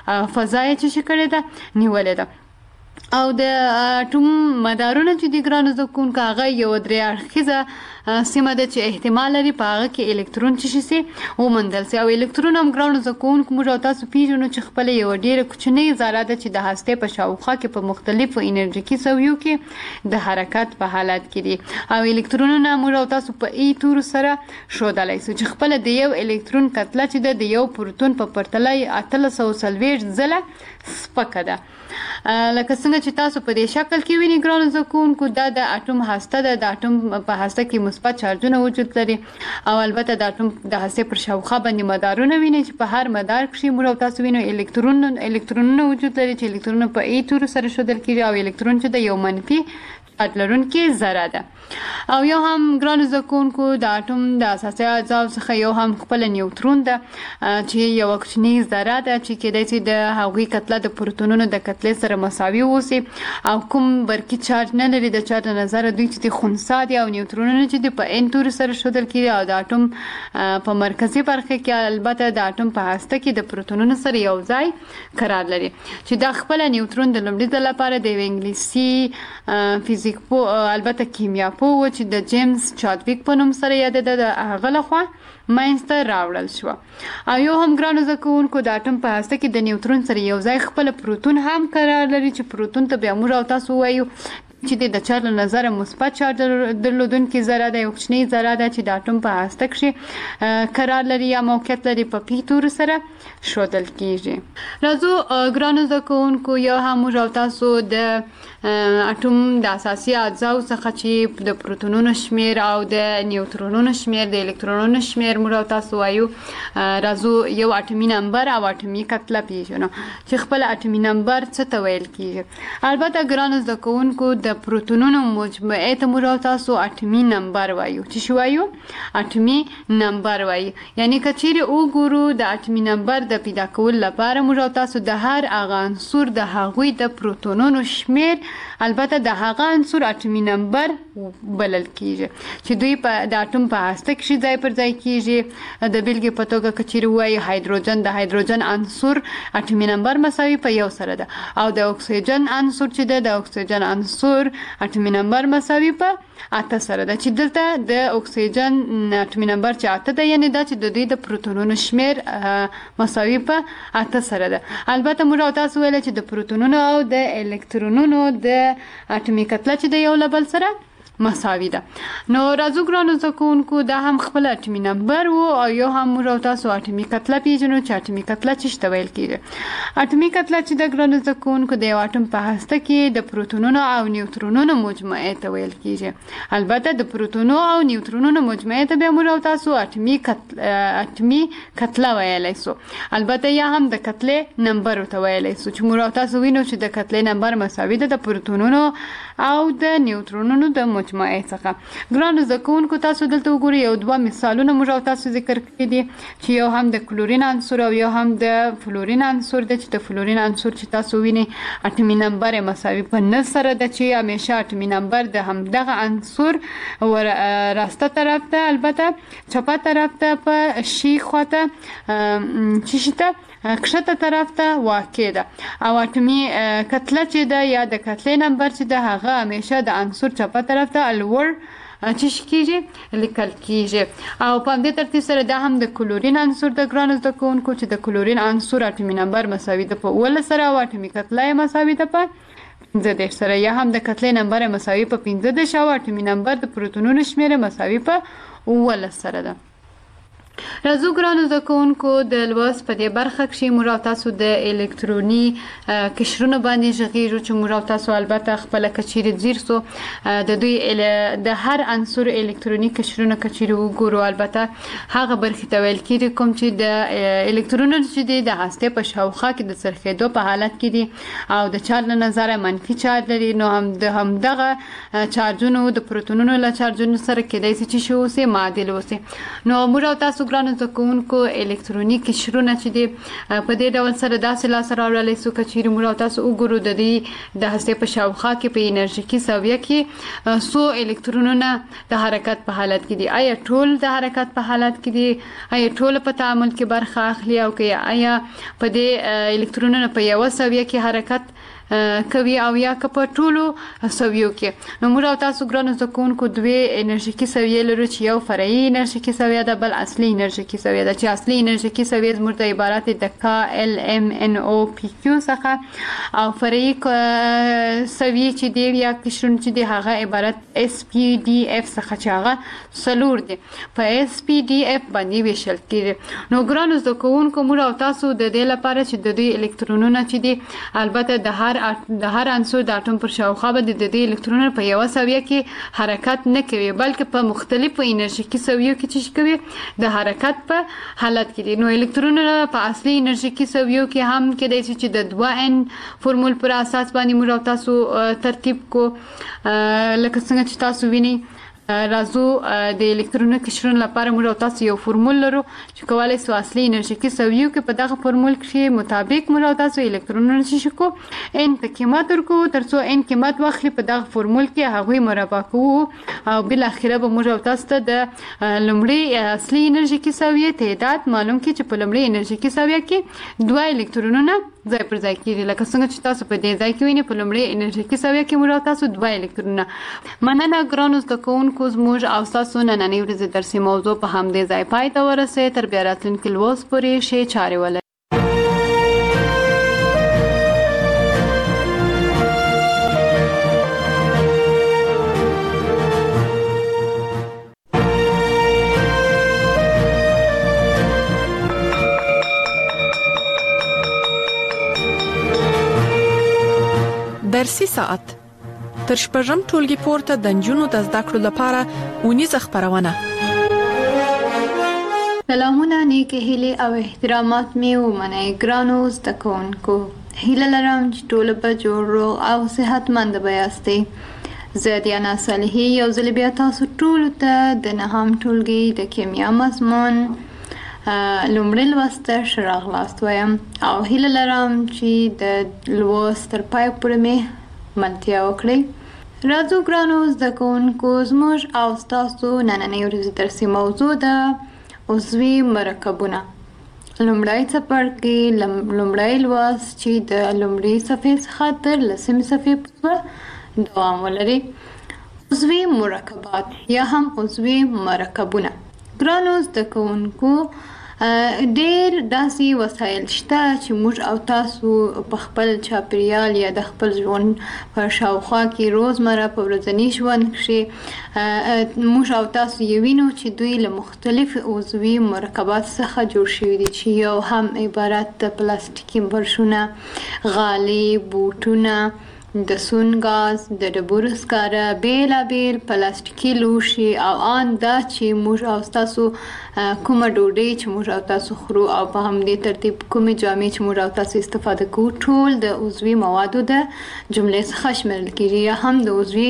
فضا یې چې کړې ده نیولې ده او د اټوم مدارونه چې د ګرانو زده کوونکو هغه یو درې اړخیزه سیمه ده چې احتمال لري په هغه کې الکترون چې شي وموندل شي او الکترون هم ګرانو زده کوونکو موږ او تاسو پېژنو چې خپله یوه ډېره کوچنۍ ذره ده چې د هستې په شاوخوا کې په مختلفو انرژیکي سویو کې د حرکت په حالت کې دي او الکترونونه موږ او تاسو په ای تورو سره ښودلی شو چې خپله د یو الکترون کتله چې ده د یو پروتون په پرتله اتلس سوه څلوېښت ځله سپکه ده. لکه څنګه چې تاسو په دې شکل کې وینئ ګرانو زده کوونکو دا د اټوم هسته ده. د اټوم په هسته کې مثبت چارجونه وجود لري او البته د اټوم د هستې پر شاوخوا باندې مدارونه وینئ چې په هر مدار کښې موږ او تاسو وینو الکترون الکترونونه وجود لري چې الکترونونه په ای تورو سره ښودل کېږي او الکترون چې د یو منفي چارج لرونکې ذره ده. او یو هم ګرانو زده کوونکو د اټوم د اساسي اجزاو څخه یو هم خپله نیوترون ده چې یوه کوچنۍ ذره ده چې کېدای شي د هغوی کتله د پروتونونو د کتلې سره مساوي واوسي او کوم برقي چارج نه لري د چارج له نظره دوی چې د خنثی دي او نیوترونونه چې د په ان تورو سره ښودل کېږي او د اټوم په مرکزي برخه کې البته د اټوم په هسته کې د پروتونونو سره یو ځای قرار لري چې دا خپله نیوترون د لومړي ځل لپاره د یو انګلیسي فزیک پو البته کیمیا پوه و چې د جیمز چادویک په نوم سره یاده د هغه لخوا منځته راوړل شوه. او یو هم ګرانو زده کوونکو د اټوم په هسته کې د نیوترون سره یو ځای خپله پروتون هم قرار لري چې پروتون ته بیا موږ او تاسو وایو چې د چارج له نظره مثبت چارج درلودونکې ذره ده یو کوچنۍ ذره ده چې د اټوم په هسته کښې قرار لري یا موقعیت لري په پی تورو سره ښودل کېږي. راځو ګرانو زده کوونکو یو هم موږ او تاسو د اټوم د اساسي اجزاو څخه چې د پروتونونو شمیر او د نیوترونونو شمیر د الکترونونو شمیر موږ او تاسو وایو. راځو یو اټومي نمبر او اټومي کتله پېژنو چې خپل اټومي نمبر څه ته ویل کېږي. البته ګرانو زده کوونکو د پروتونونو مجموعې ته موږ او تاسو اټومي نمبر وایو. چې شو وایو؟ اټومي نمبر وایو. یعنی که چیرې وګورو د اټومي نمبر د پیدا کولو لپاره موږ او تاسو د هر هغه عنصر د هغوی د پروتونونو شمیر البته د هغه عنصر اټومي نمبر بلل کېږي چې دوی په د اټوم په هسته کښې ځای پر ځای کېږي. د بېلګې په توګه که چیرې ووایو هایدروجن د هایدروجن عنصر اټومي نمبر مساوي په یو سره ده او د اکسیجن عنصر چې ده د اکسیجن عنصر اټومي نمبر مساوي په اته سره ده چې دلته د اکسیجن اټومي نمبر چې اته ده یعنې دا چې د دوی د پروتونونو شمیر مساوي په اته سره ده. البته موږ او تاسو ویل چې د پروتونونو او د الکترونونو د اټومي کتله چې د یو له بل سره مساوي ده. نو راځو ګرانو زده کوونکو دا هم خپل اټومي نمبر و او یو هم موږ او تاسو اټومي کتله پېژنو چې اټومي کتله څه ته ویل کېږي. اټومي کتله چې د ګرانو زده کوونکو د یو اټوم په هسته کې د پروتونونو او نیوترونونو مجموعې ته ویل کېږي. البته د پروتونو او نیوترونونو مجموعې ته بیا موږ او تاسو اټومي کتله اټومي کتله ویلی سو. البته یا هم د کتلې نمبر ورته ویلی سو چې موږ او تاسو وینو چې د کتلې نمبر مساوي ده د پروتونونو او د نیوترونونو د مجموعه څخه. ګرانو زده کوونکو تاسو دلته وګورئ یو دوه مثالونه موږ او تاسو ذکر کړي دي چې یو هم د کلورین عنصر او یو هم د فلورین عنصر د چې د فلورین عنصر چې تاسو وینئ اټومي نمبر مساوي په نه سره د چې همیشه اټومي نمبر د همدغه عنصر ور راسته طرف ته البته چپه طرف ته په شی خواته چې شته کښته طرف ته واقع ده او اټومي کتله چې ده یا د کتلې نمبر چې ده هغه همیشه د عنصر چپه طرف ته الور چې کیږي لیکل کیږي او په دې ترتیب سره دا هم د کلورین عنصر د ګرانو زده کوونکو چې د کلورین عنصر اټومي نمبر مساوي ده په اوولس سره او اټومي کتله مساوي ده په پنځه دېرش سره یا هم د کتلې نمبر مساوي په پنځه دېرش او اټومي نمبر د پروتونونو شمېر مساوي په اوولس سره ده. راځو ګرانو زده کوونکو د لوست په دې برخه کې موږ او تاسو د الکتروني قشرونو باندې غږیږو چې موږ او تاسو البته خپل کچيري زیر سو د دوی د هر عنصر الکتروني قشرونو کچيري وګورو البته هغه برخه ته ویل کېږي کوم چې د الکترونونو چې د هسته په شاوخوا کې د څرخېدو په حالت کې دي او د چارج له نظر منفي چارج لري نو هم د هم دغه چارجونو د پروتونونو له چارجونو سره کېدای شي چې شو سي معادل وسی. نو موږ او تاسو ګرانو زده کوونکو الکتروني قشرونه چې دي په دې ډول سره داسې لاسته راوړلی شو که چیرې موږ او تاسو وګورو د دې د هستې په شاوخوا کې په انرژیکي زاویه کې څو الکترونونه د حرکت په حالت کې دي. آیا ټول د حرکت په حالت کې دي؟ آیا ټول په تعامل کې برخه اخلي او که آیا په دې الکترونونو په یوه زاویه کې حرکت کوي او یا که په ټولو سویو کې؟ نو موږ او تاسو ګرانو زده کوونکو دوی انرژیکي سویې لرو چې یو فرعي انرژیکي سویه ده بل اصلي انرژیکي سویه ده چې اصلي انرژیکي سویه زموږ د عبارت د کا ال ام ان او پی کیو څخه او فرعي سویې چې دی یا قشرونه چې دی هغه عبارت اس پی ډي اف څخه چې هغه څلور دي په اس پی ډي اف باندې ویشل کېږي. نو ګرانو زده کوونکو موږ او تاسو د دې لپاره چې د دوی الکترونونه چې دي البته د هر د هر عنصر د اټوم پر شاوخوا باندې د دې الکترونونو په یوه زاویه کې حرکت نه کوي بلکې په مختلفو انرژیکي زاویو کې چې کوي د حرکت په حالت کې دي. نو الکترونونه په اصلي انرژیکي زاویو کې هم کېدای شي چې د دوه ان فورمول پر اساس باندې موږ او تاسو ترتیب کو لکه څنګه چې تاسو وینئ. راځو د الکتروني قشرونو لپاره موږ او تاسو یو فورمول لرو چې کولای شو اصلي انرژیکي زاویو کې په دغه فورمول کې مطابق موږ او تاسو الکترونونه چې کو ان په قیمت ورکو ترڅو ان قیمت واخلي په دغه فورمول کې هغه مربع کوو او بل اخره به موږ او تاسو ته د لومړي اصلي انرژیکي زاویې تعداد معلوم کړي چې په لومړي انرژیکي زاویه کې دوه الکترونونه ځای پر ځای کېږي لکه څنګه چې تاسو په دې ځای کې وینئ په لومړي انرژیکي زاویه کې موږ او تاسو دوه الکترونونه. مننه ګرانو زده کوونکو زموږ او ستاسو نننۍ ورځې درسي موضوع په همدې ځای پای ته ورسېد. تر بیا راتلونکي لوست پورې ښې چارې ولرئ. درسي ساعت تر شپږم ټولګي پورته د نجونو د زده کړو لپاره اونیزه خبرونه. سلامونه نیکه هیله او احترامات می ومنئ ګرانو زده کوونکو. هیله لرم چې ټول به جوړ روغ او صحتمند به یاستئ. زه دیانا صالحي یو ځل بیا تاسو ټولو ته د نهم ټولګي د کیمیا مضمون لومړی لوست ته ښه راغلاست وایم او هیله لرم چې د لوست تر پای پورې مې ملتیا وکړئ. راځو ګرانو زده کوونکو زموږ او ستاسو نننۍ ورځې درسي موضوع ده عضوي مرکبونه. لومړی څپرکي لومړی لوست چې د لومړۍ صفحې څخه تر لسمې صفحې پورې دوام ولري. عضوي مرکبات یا هم عضوي مرکبونه. ګرانو زده کوونکو ډېر داسې وسایل شته چې موږ او تاسو په خپل چاپیریال یا د خپل ژوند په شاوخوا کې روزمره په ورځني ژوند کې موږ او تاسو یې وینو چې دوی له مختلفو عضوي مرکبات څخه جوړ شوي دي چې یو هم عبارت د پلاستیکي برشونه، غالۍ، بوټونه، د سون غاز، د ډبرو سکاره، بیلابیل پلاستیکي لوښي او ان دا چې موږ او تاسو کومه ډوډۍ چې موږ او تاسو خورو او په همدې ترتیب کومې جامې چې موږ او تاسو استفاده کوو ټول د عضوي موادو د جملې څخه شمیرل کیږي یا هم د عضوي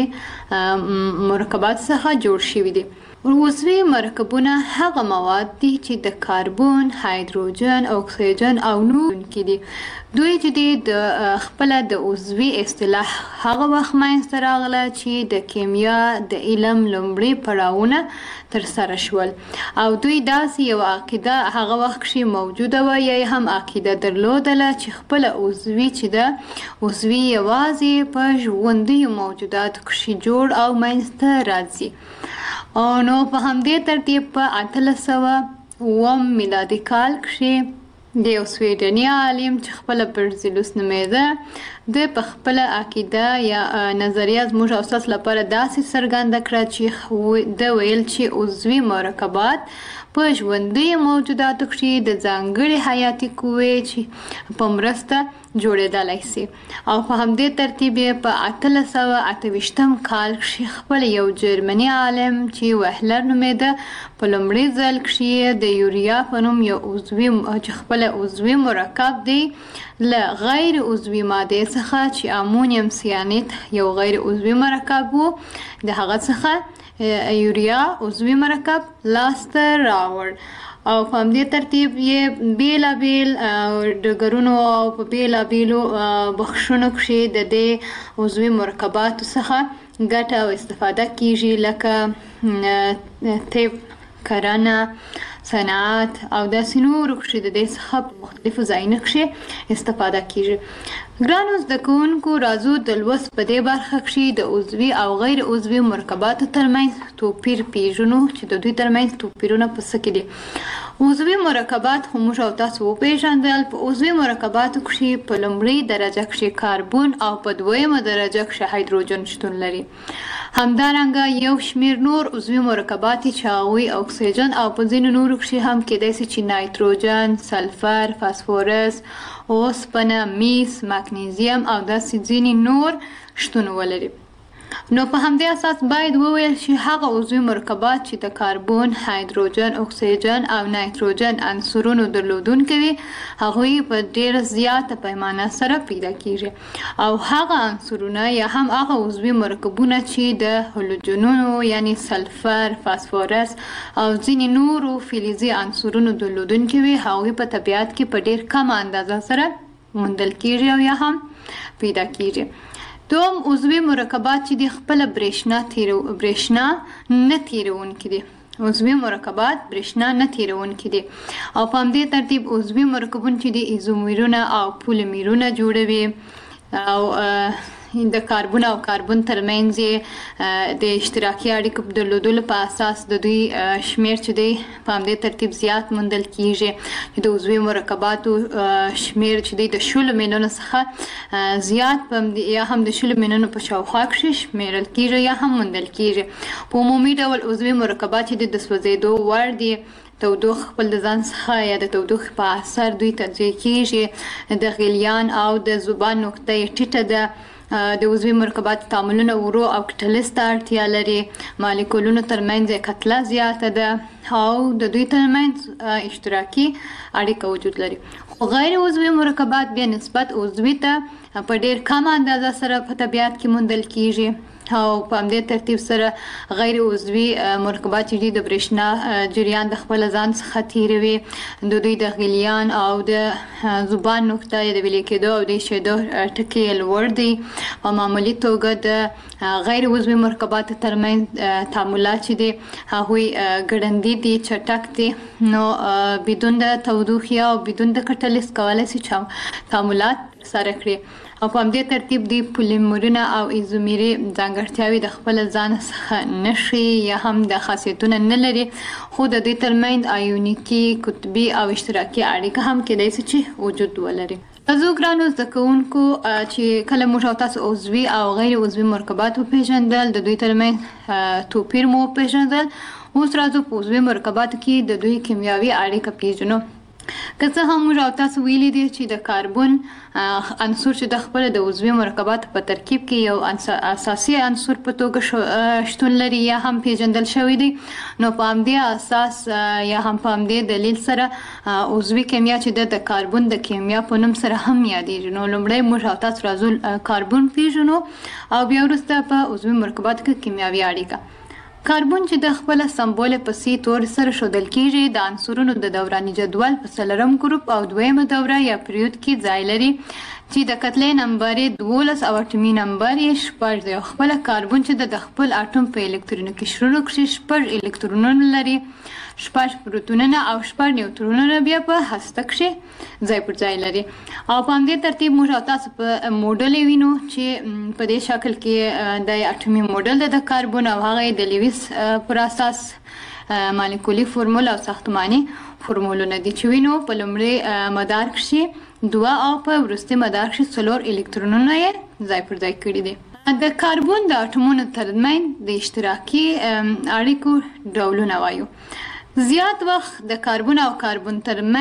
مرکبات څخه جوړ شوي دي. عضوي مرکبونه هغه مواد دي چې د کاربن، هایدروجن، اکسیجن او نور کې دي. دوی چې د خپل د عضوي اصطلاح هغه وخت منځته راغله چې د کیمیا د علم لومړی پړاوونه تر سره شول او دوی داسې یو عقیده هغه وخت کې موجوده و یا هم عقیده درلودله چې خپل عضوي چې د عضوي یوازې په ژوندي موجوداتو کې جوړ او منځته راځي. او نو په همدې ترتیب په اتلس سوه اووم میلادي کال کې د یو سویډني عالم چې خپله برزیلوس نومېده د په خپله عقیده یا نظریه زموږ او ستاسو لپاره داسې څرګنده کړه چې د ویل چې عضوي مرکبات په ژوندي موجوداتو کې د ځانګړې حیاتي قوې چې په مرسته جوړېدلی سي. او په همدې ترتیب یې په اتلس سوه اته ویشتم کال کې خپل یو جرمني عالم چې وهلر نومېده په لومړي ځل کې د یوریا په نوم یو عضوي چې خپل عضوي مرکب دی له غیر عضوي مادې څخه چې امونیم سیانید یو غیر عضوي مرکب و د هغه څخه یوریا عضوي مرکب لاسته راوړ. او په همدې ترتیب یې بیلابیل ډګرونو او په بیلابیلو بخشونو کې د دې عضوي مرکباتو څخه ګټه او استفاده کیږي لکه طب، کرنه، صنعت او داسې نورو کې د دې څخه په مختلفو ځایونو کې استفاده کیږي. ګرانو زده کوونکو راځو د لوست په دې برخه کې د عضوي او غیر عضوي مرکباتو ترمنځ توپیر پیژنو چې د دوی ترمنځ توپیرونه په څه کې دي. عضوي مرکبات خو موږ او تاسو وپېژندل. په عضوي مرکباتو کې په لومړۍ درجه کې کاربن او په دویمه درجه کې هایدروجن شتون لري. همدارنګه یو شمیر نور عضوي مرکبات چې هغوی اکسیجن او په ځینو نورو کې هم کېدای شي چې نایتروجن، سلفر، فاسفورس، اوسپنه، میس، مګنیزیم او داسې ځینې نور شتون ولري. نو په همدې اساس باید وویل شي هغه عضوي مرکبات چې د کاربن، هایدروجن، اکسیجن او نایتروجن عنصرونو درلودونکي وي هغوی په ډیره زیاته پیمانه سره پیدا کیږي او هغه عنصرونه یا هم هغه عضوي مرکبونه چې د هالوجنونو یعنی سلفر، فاسفورس او ځینې نورو فلزي عنصرونو درلودونکي وي هغوی په طبیعت کې په ډیر کم اندازه سره موندل کیږي او یا هم پیدا کیږي. دوم عضوي مرکبات چې د خپل برېښنا تیرو برېښنا نه تیرونکي دي. عضوي مرکبات برېښنا نه تیرونکي دي او په همدې ترتیب عضوي مرکبونه چې د ایزومرونه او پولیمرونه جوړوي او د کاربن او کاربن ترمنځ د اشتراکي اړیکو درلودلو په اساس د دوی شمیر چې دی په همدې ترتیب زیات موندل کیږي. د عضوي مرکباتو شمیر چې دی د شلو میلیونو څخه زیات یا هم د شلو میلیونو په شاوخوا کې شمیرل کیږي یا هم موندل کیږي. په عمومي ډول عضوي مرکبات چې د سوځېدو وړ دي تودوخه خپل د ځان څخه یا د تودوخې په اثر دوی تجزیه کیږي. د غلیان او د ذوبان نقطه یې ټیټه ده. د عضوي مرکباتو تعاملونه ورو او کتلس ته اړتیا لري. مالیکولونو ترمنځ یې کتله زیاته ده او د دوی ترمنځ اشتراکي اړیکه وجود لري. خو غیر عضوي مرکبات بیا نسبت عضوي ته په ډیر کم اندازه سره په طبیعت کې موندل کیږي او په همدې ترتیب سره غیر عضوي مرکبات چې د برېښنا جریان د خپل ځان څخه تیروي د دوی د غلیان او د ذوبان نقطه یې د ویلې کېدو او د ایښېدو ټکي یې لوړ دي. په معمولي توګه د غیر عضوي مرکباتو ترمنځ تعاملات چې دي هغوی ګړندي دي، چټک دي. نو بدون د تودوخې او بدون د کټلیس کولی شي تعاملات سره کړي او په همدې ترتیب د پولیمرونه او ایزومري ځانګړتیاوې د خپل ځان څخه نشي یا هم د خاصیتونه نه لري خو د دوی ترمنځ آیونیکي، قطبي او اشتراکي اړیکه هم کېدای شي چې وجود ولري. زه ګرانو زده کوونکو چې کله موږ او تاسو عضوي او غیر عضوي مرکبات وپېژندل د دوی ترمنځ توپیر مو وپېژندل. اوس راځو په عضوي مرکباتو کې د دوی کیمیاوي اړیکه پیژنو. که څه هم موږ او تاسو ویلي دي چې د کاربن عنصر چې د خپل د عضوي مرکباتو په ترکیب کې یو اساسي عنصر په توګه شتون لري یا هم پیژندل شوی دی، نو په همدې اساس یا هم په همدې دلیل سره عضوي کیمیا چې د کاربن د کیمیا په نوم سره هم یادېږي. نو لومړی موږ او تاسو راځو کاربن پیژنو او بیا وروسته په عضوي مرکباتو کې کیمیاوي اړیکه. کاربن چې د خپل سمبول په سی تور سره ښودل کیږي د عنصرونو د دوراني جدول په څلورم ګروپ او دویمه دوره یا پریود کې ځای لري چې د کتلې نمبر یې دولس او اټومي نمبر یې شپږ دی. خپل کاربن چې د خپل اټوم په الکترونو کې شروع کړي شپږ الکترونونه لري، شپږ پروتونونه او شپږ نیوټرونونه بیا په هسته کښې ځای پر ځای لري. او په همدې ترتیب موږ او تاسو په موډل وینو چې په دې شکل کې د اټومي موډل د کاربن او هغه د لیویس پر اساس مالیکولي فرمول او ساختماني فرمولونه دي چې وینو په لومړي مدار کښې دوه او په وروستي مدار کښې څلور الکترونونه یې ځای پر ځای کړي دي. د کاربن د اټومونو ترمنځ د اشتراکي اړیکو ډولونه وایو. زیات وخت د کاربن او کاربن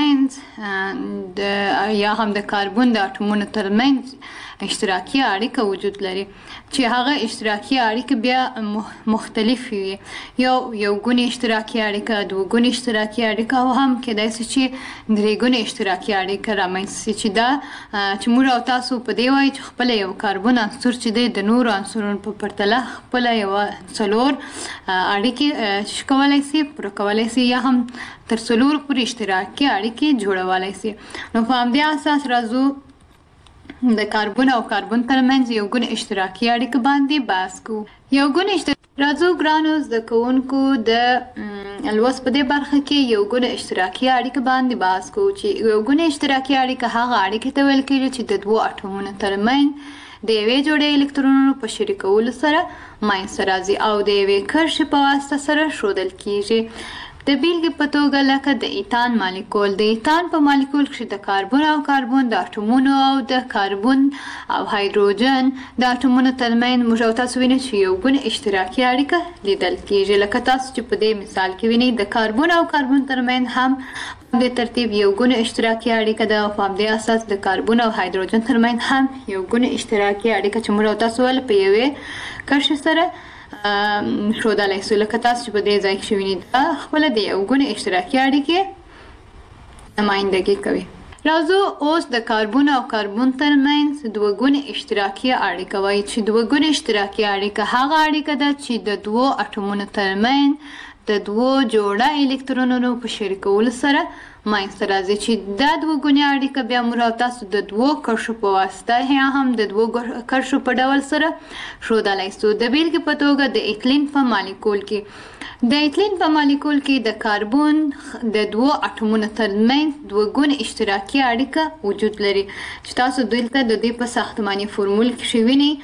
ترمنځ یا هم د کاربن د اټومونو ترمنځ اشتراکي اړیکه وجود لري چې هغه اشتراکي اړیکه بیا مختلف وي، یو یو ګونې اشتراکي اړیکه، دوه ګونې اشتراکي اړیکه او هم کېدای شي چې درې ګونې اشتراکي اړیکه رامنځته شي چې دا چې موږ او تاسو په دې وایو چې خپله یو کاربن عنصر چې دی د نورو عنصرونو په پرتله خپله یوه څلور اړیکې کولی شي پوره کولی شي یا هم تر څلور پورې اشتراکي اړیکې جوړولی شي. نو په همدې اساس راځو د کاربن او کاربن ترمنځ یو ګونې اشتراکي اړیکه باندې بحث کوو. یو ګونې اشتراکي راځو ګرانو زده کوونکو د لوست په دې برخه کې یو ګونې اشتراکي اړیکه باندې بحث کوو چې یو ګونې اشتراکي اړیکه هغه اړیکې ته ویل کېږي چې د دوو اټومونو ترمنځ د یوې جوړې الکترونونو په شریکولو سره منځته راځي او د یوې کرښې په واسطه سره ښودل کېږي. د بیلګې په توګه لکه د ایتان مالیکول. د ایتان په مالیکول کښې د کاربن او کاربن د اټومونو او د کاربن او هایدروجن د اټومونو ترمنځ موږ او تاسو وینو چې یو ګونې اشتراکي اړیکه لیدل کېږي، لکه تاسو چې په دې مثال کې وینئ د کاربن او کاربن ترمنځ هم په همدې ترتیب یو ګونې اشتراکي اړیکه ده او په همدې اساس د کاربن او هایدروجن ترمنځ هم یو ګونې اشتراکي اړیکه چې موږ او تاسو ول په یوې کرښې سره ښودلی شو، لکه تاسو چې په دې ځای کې وینئ دا خپله د یو ګونې اشتراکي اړیکې نمایندګي کوي. راځو اوس د کاربن او کاربن ترمنځ دوه ګونې اشتراکي اړیکه وایي چې دوه ګونې اشتراکي اړیکه هغه اړیکه ده چې د دوو اټومونو ترمنځ د دوو جوړه الکترونونو په شریکولو سره منځته راځي چې دا دوه ګونې اړیکه بیا موږ او تاسو د دوو کرښو په واسطه یا هم د دوو کرښو په ډول سره ښودلی شو. د بیلګې په توګه د ایتلین په مالیکول کې د ایتلین په مالیکول کې د کاربن د دوو اټومونو ترمنځ دوه ګونې اشتراکي اړیکه وجود لري چې تاسو دلته د دې په ساختماني فورمول کې وینئ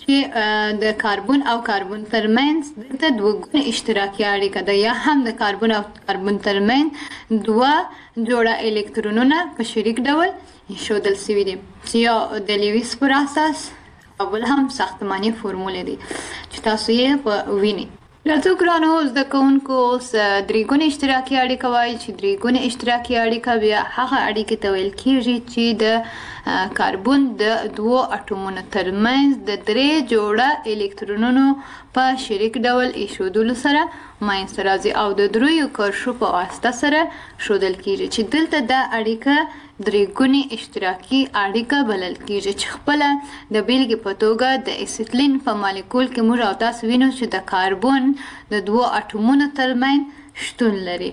چې د کاربن او کاربن ترمنځ دلته دوه ګونې اشتراکي اړیکه ده یا هم د کاربن او کاربن ترمنځ دوه جوړه الکترونونه په شریک ډول ښودل شوي دي چې یو د لیویس پر اساس او بل هم ساختماني فورمولې دي چې تاسو یې په وینئ. راځو ګرانو زده کوونکو اوس درې ګونې اشتراکي اړیکه وایي چې درې ګونې اشتراکي اړیکه بیا هغه اړیکې ته ویل کېږي چې د کاربن د دوو اټومونو ترمنځ د درې جوړه الکترونونو په شریک ډول ایښودلو سره منځته راځي او د دریو کرښو په واسطه سره ښودل کېږي چې دلته دا اړیکه درې ګونې اشتراکي اړیکه بلل کېږي چې خپله د بیلګې په توګه د اسیټلین په مالیکول کې موږ او تاسو وینو چې د کاربن د دوو اټومونو ترمنځ شتون لري.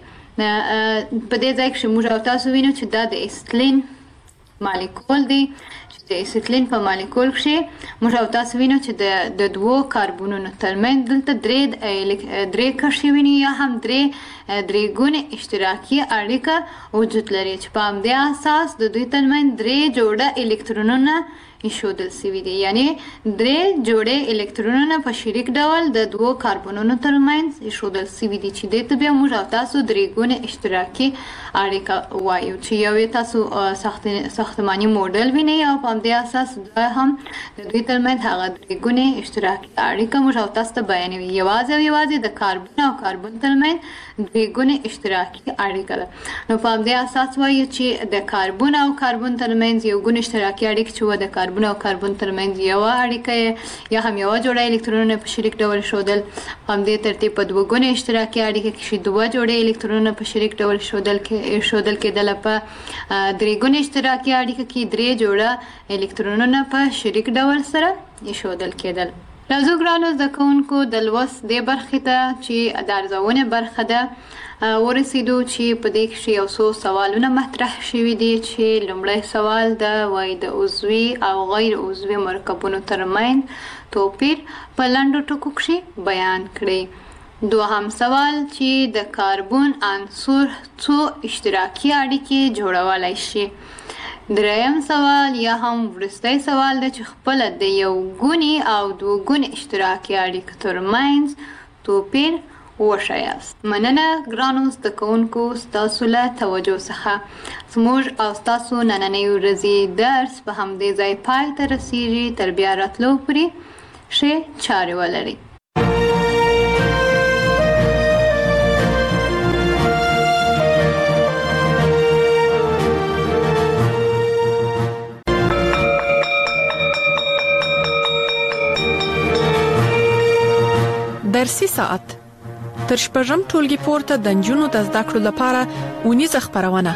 په دې ځای کې موږ او تاسو وینو چې دا د اسیټلین مالیکول دی چې د اسیټلین په مالیکول کې موږ او تاسو وینو چې د دوو کاربنونو ترمنځ دلته درې درې کرښې ویني یا هم درې درې ګونې اشتراکي اړیکه وجود لري چې په همدې اساس د دوی ترمنځ درې جوړه الکترونونه ایښودل شوي دي، یعنې درې جوړې الکترونونه په شریک ډول د دوو کاربنونو ترمنځ ایښودل شوي دي چې دې ته بیا موږ او تاسو درې ګونې اشتراکي اړیکه وایو چې یو یې تاسو ساختماني موډل وینئ او په په همدې اساس دا هم د دوی ترمنځ هغه درې ګونې اشتراکي اړیکه موږ او تاسو ته بیانوي. یوازې او یوازې د کاربن او کاربن ترمنځ درې ګونې اشتراکي اړیکه ده. نو په همدې اساس وایو چې د کاربن او کاربن ترمنځ یو ګون اشتراکي اړیکه چې و د کاربن او کاربن ترمنځ یو اړیکه یا هم یو جوړه الکترونونه په شریک ډول شودل. په همدې ترتیب په دوه ګونې اشتراکي اړیکه کې دوه جوړې الکترونونه په شریک ډول شودل کې شودل کېدل. په درې ګونې اشتراکي اړیکه کې درې جوړه الکترونونه په شریک ډول سره ایښودل کېدل. راځو ګرانو زده کوونکو د لوست دې برخې ته چې د ارزونې برخه ده ورسېدو چې په دې کې یو څو سوالونه مطرح شوي دي چې لومړی سوال ده وایي د عضوي او غیر عضوي مرکبونو ترمنځ توپیر په لنډو ټکو کې بیان کړئ. دوهم سوال چې د کاربن عنصر څو اشتراکي اړیکې جوړولای شي. دریم سوال یا هم وروستی سوال ده چې خپله د یو ګونې او دوه ګونې اشتراکي اړیکو ترمنځ توپیر وښیاست. مننه ګرانو زده کوونکو ستاسو له توجه څخه. زموږ او ستاسو نننۍ ورځې درس په همدې ځای پای ته رسیږي. تر بیا راتلو پورې ښې چارې ولرئ. درسي ساعت تر شپږم ټولګي پورته د نجونو د زده کړو لپاره اونیزه خپرونه.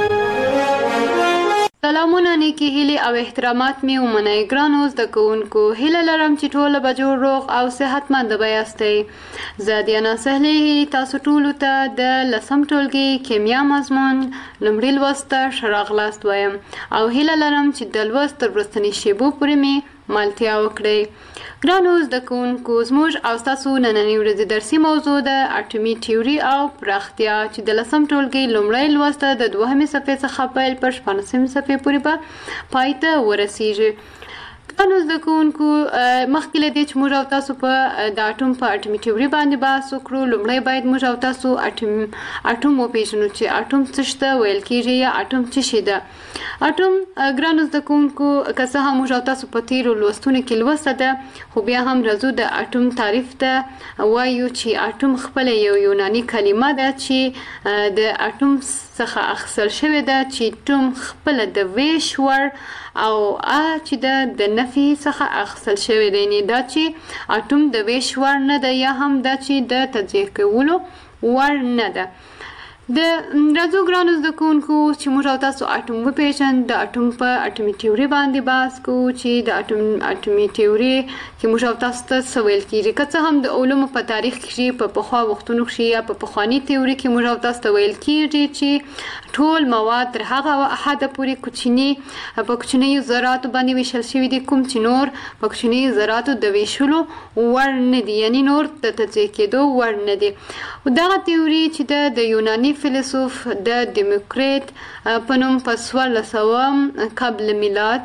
سلامونه، نیکی هیلې او احترامات مې ومنئ. ګرانو زده کوونکو، هیله لرم چې ټوله به جوړ روغ او صحتمند به یاستئ. زه دیانا سهلي تاسو ټولو ته د لسم ټولګي کیمیا مضمون لومړي لوست ته ښه راغلاست وایم او هیله لرم چې د لوست تر وروستنۍ شیبو پورې مې ملتیا وکړئ. ګرانو زده کوونکو، زموږ او ستاسو نننۍ ورځې درسي موضوع ده اټومي تیوري او پراختیا چې د لسم ټولګي لومړی لوست د دوهمې صفحې څخه پیل پر شپاړسمې صفحې پورې به پای ته ورسیږي. ګرانو زده کوونکو، مخکې له دې چې موږ او تاسو په د اټوم په اټومي تیوري باندې بحث وکړو، لومړی باید موږ او تاسو اټوم اټوم وپېژنو چې اټوم څه شي ته ویل کېږي یا اټوم څه شي ده. اټوم ګرانو زده کوونکو، که څه هم موږ او تاسو په تیرو لوستونو کې لوسته ده، خو بیا هم راځو د اټوم تعریف ته وایو چې اټوم خپله یو یوناني کلمه ده چې د اټوم څخه اخیستل شوې ده چې ټوم خپله د ویش وړ او ا چې د د نفي څخه اخیستل شوی دی. یعنې دا چې اټوم د ویش وړ نه ده یا هم دا چې د تجزیه کولو وړ نه ده. د راځو ګرانو زده کوونکو چې موږ او تاسو اټوم وپېژنو. د اټوم په اټومي تیوري باندې بحث کوو چې د اټوم اټومي تیوري کې موږ او تاسو ته څه ویل کېږي. که څه هم د علومو په تاریخ کې په پخوا وختونو کې یا په پخواني تیوري کې موږ او تاسو ته ویل کېږي چې ټول مواد تر هغه حده پورې کوچني په کوچنیو ذراتو باندې ویشل شوي دي کوم چې نور په کوچنیو ذراتو د ویشلو وړ نه دي، یعنې نور د تجزیه کېدو وړ نه دي. دغه تیوري چې د د یوناني فیلسوف د دیموکریت په نوم په څوارلس سوه قبل میلاد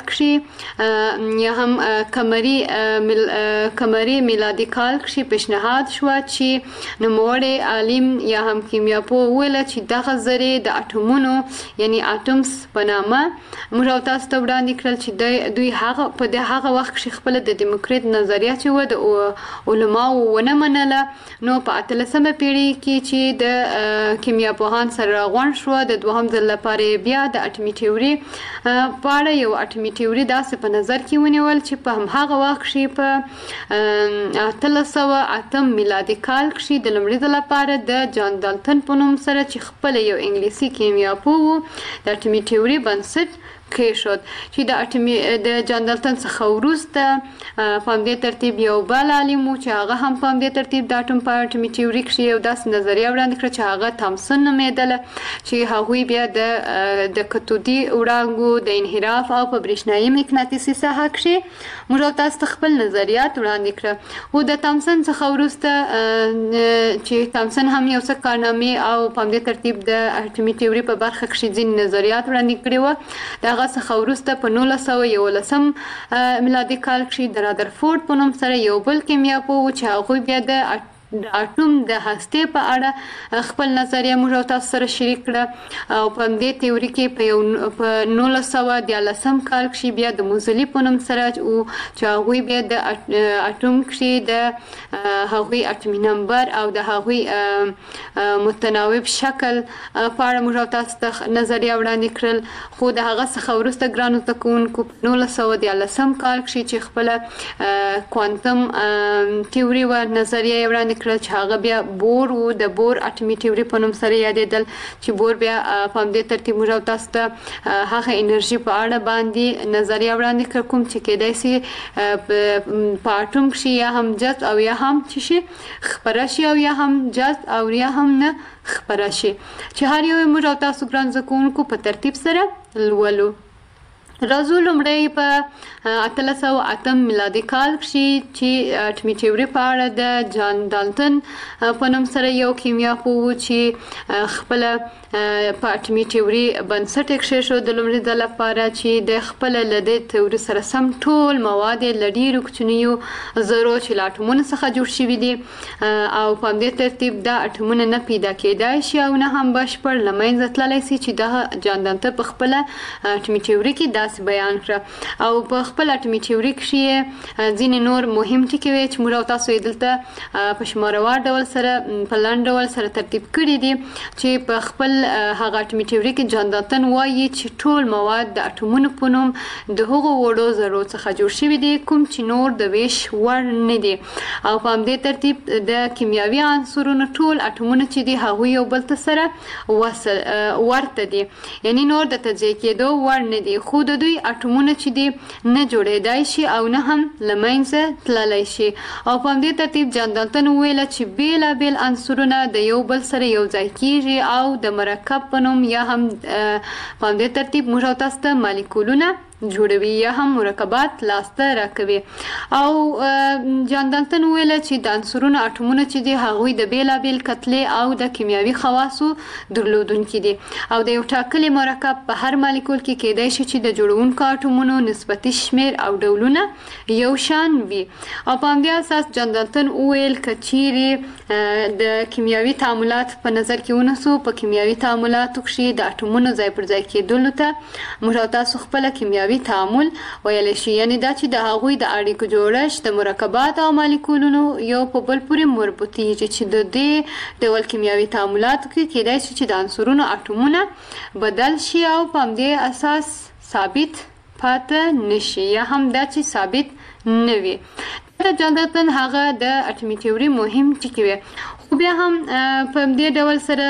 کې یا هم قمري قمري میلادي کال کې پیشنهاد شوه چې نوموړی عالم یا هم کیمیاپوه وویل چې دغه ذرې د اټومونو یعنی اټومز په نامه موږ او تاسو ته وړاندې کړل چې دوی هغه په د هغه وخت کې خپله د دیموکریت نظریه چې وه د علماو ونه منله. نو په اتلسمه پیړۍ کې چې د کیمیا پوهان سره راغونډ شوه، د دوهم ځل لپاره بیا د اټومي تیوري په اړه یو اټومي تیوري داسې په نظر کې ونیول چې په همهغه وخت کې په اتلس سوه اتم میلادي کال کې د لومړي ځل لپاره د جان دالټن په نوم سره چې خپله یو انګلیسي کیمیاپوه و د اټومي تیوري بنسټ کېښود چې د اټومي د جان دالټن څخه وروسته په همدې ترتیب یو بل عالم و چې هغه هم په همدې ترتیب د اټوم په اټومي تیوري کې یو داسې نظریه وړاندې کړه چې هغه تامسن نومېدله، چې هغوی بیا د د کتودي وړانګو د انحراف او په برېښنایي مقناطیسي ساحه کې موږ او تاسو ته خپل نظریات وړاندې کړه. او د تامسن څخه وروسته چې تامسن هم یو څه کارنامې او په همدې ترتیب د اټومي تیوري په برخه کې ځینې نظریات وړاندې کړي وه، د هغه څخه وروسته په نولس سوه یولسم میلادي کال کې د رادرفورد په نوم سره یو بل کیمیاپوه و چې هغوی بیا د د اټوم د هستې په اړه خپل نظریه موږ تاسو سره شریک کړه او په دې تیوري کې په یو په نولس سوه دیارلسم کال کې بیا د موزلي په نوم سره او چې هغوی بیا د اټوم کې د هغوی اټومي نمبر او د هغوی متناوب شکل په اړه موږ تاسو ته نظریه وړاندې کړل خو د هغه څخه وروسته ګرانو زده کوونکو په نولس سوه دیارلسم کال کې چې خپله کوانتم تیوري و نظریه وړاندې کړل چې هغه بیا بور و د بور اټومي تیوري په نوم سره یادېدل چې بور بیا په همدې ترتیب موږ تاسو ته هغه انرژي په اړه باندې نظریه وړاندې کړ کوم چې کېدای شي په اټوم کې یا هم جذب او یا هم چې شي خپره شي او یا هم جذب او یا هم نه خپره شي چې هر یو موږ تاسو ګران زده کوونکو په ترتیب سره لولو. راځو لومړی په اتلس سوه اتم میلادي کال کې چې اټومي تیوري په اړه د جان ډالټن په نوم سره یو کیمیا پوه چې خپل په اټومي تیوري بنسټ یې کېښود د لومړي ځل لپاره چې د خپل له دې تیوري سره سم ټول مواد له ډېرو کوچنیو ذرو چې له اټومونو څخه جوړ شوي دي او په همدې ترتیب دا اټومونه نه پیدا کېدای شي او نه هم بشپړ له منځه تللی شي چې دغه جان ډالټن په خپله اټومي تیوري کې داسې بیان کړه او په خپل اټومي تیوري کې ځینې نور مهم ټکي وي چې موږ تاسو یې دلته په شماروار ډول سره په لنډ ډول سره ترتیب کړي دي چې په خپل هغه اټومي تیوري کې جان ډالټن وایي چې ټول مواد د اټومونو په نوم د هغو وړو ذرو څخه جوړ شوي دي کوم چې نور د ویش وړ نه دي او په همدې ترتیب د کیمیاوي عنصرونو ټول اټومونه چې دي هغوی یو بل ته سره ورته دي یعنی نور د تجزیه کېدو وړ نه دي خو د دوی اټومونه چې دي نه جوړېدای شي او نه هم له منځه تللی شي او په همدې ترتیب جان ډالټن وویله چې بېلابېل عنصرونه د یو بل سره یو ځای کېږي او د مرکب په نوم یا هم په همدې ترتیب موږ تاسو ته مالیکولونه جوړوي یا هم مرکبات لاسته راکوي او جان ډالټن وویل چې د عنصرونو اټومونه چې دي هغوی د بیلابیل کتلې او د کیمیاوي خواصو درلودونکي دي او د یو ټاکلي مرکب په هر مالیکول کې کېدای شي چې د جوړونکو اټومونو نسبتي شمیر او ډولونه یو شان وي او په همدې اساس جان ډالټن وویل که چیرې د کیمیاوي تعاملات په نظر کې ونیسو په کیمیاوي تعاملاتو کې د اټومونو ځای پر ځای کېدلو ته موږ تاسو خپله کیمیاوي تعامل ویلی شي یعنی دا چې د هغوی د اړیکو جوړښت د مرکبات او مالیکولونو یو په بل پورې مربوطیږي چې د دې ډول کیمیاوي تعاملاتو کې کېدای شي چې د عنصرونو اټومونه بدل شي او په همدې اساس ثابت پاتې نشي یا هم دا چې ثابت نه وي. د جان ډالټن هغه د اټومي تیوري مهم ټکي وي خو بیا هم په دې ډول سره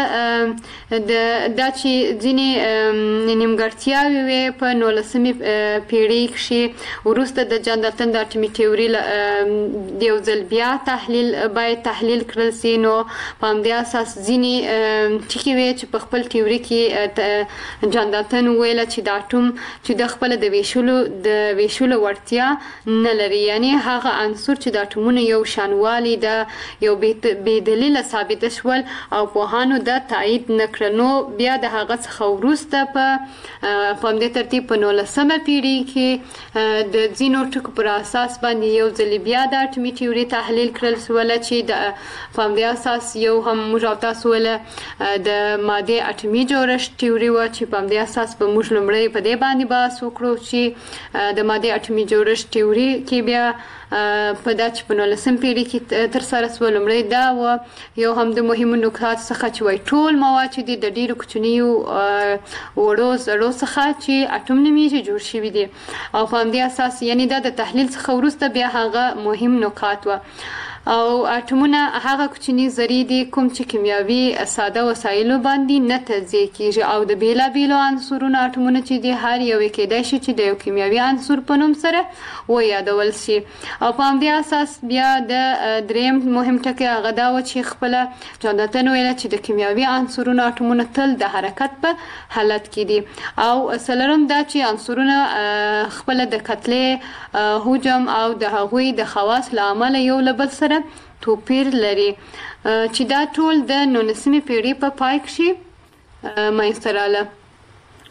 د دا چې ځینې نیمګړتیاوې وې په نولسمې پیړۍ کې وروسته د جان ډالټن د اټومي تیوري د یو ځل بیا تحلیل باید تحلیل کړل سي نو په همدې اساس ځینې ټکي وې چې په خپل تیوري کې جان ډالټن وویله چې د اټوم چې د خپله د ویشلو د ویشلو وړتیا نه لري یعنی هغه عنصر چې د اټومونو یو شانوالي د یو بې دلیل ثابت شول او پوهانو دا تایید نکړه نو بیا د هغه څخه وروسته په په همدې ترتیب په نولسمه پیړۍ کې د ځینو ټکو پر اساس باندې یو ځل بیا د اټومي تیوري تحلیل کړل شوله چې د په همدې اساس یو هم موږ او تاسو ویله د مادې اټومي جوړښت تیوري وه چې په همدې اساس به موږ لومړی په دې باندې بحث وکړو چې د مادې اټومي جوړښت تیوري کې بیا په دا چې په نولسم پیړۍ کې ترسره شوه لومړی دا وه یو هم د مهمو نکاتو څخه چې وایي ټول مواد چې دي د ډېرو کوچنیو وړو زړو څخه چې اټوم نومیږي جوړ شوي دي او په همدې اساس یعنی دا د تحلیل څخه وروسته بیا هغه مهم نکات وه او اټومونه هغه کوچني ذرې دي کوم چې کیمیاوي ساده وسایلو باندې نه تجزیه کېږي او د بېلابېلو عنصرونو اټومونه چې دي هر یو یې کېدای شي چې د یو کیمیاوي عنصر په نوم سره ویادول شي او په همدې اساس بیا د دریم مهم ټکی هغه دا و چې خپله جان ډالټن ویله چې د کیمیاوي عنصرونو اټومونه تل د حرکت په حالت کې دي او څلورم دا چې عنصرونه خپله د کتلې حجم او د هغوی د خواص له امله یو له بل سره توپیر لري چې دا ټول د نولسمې پیړۍ په پای کې منځته راغله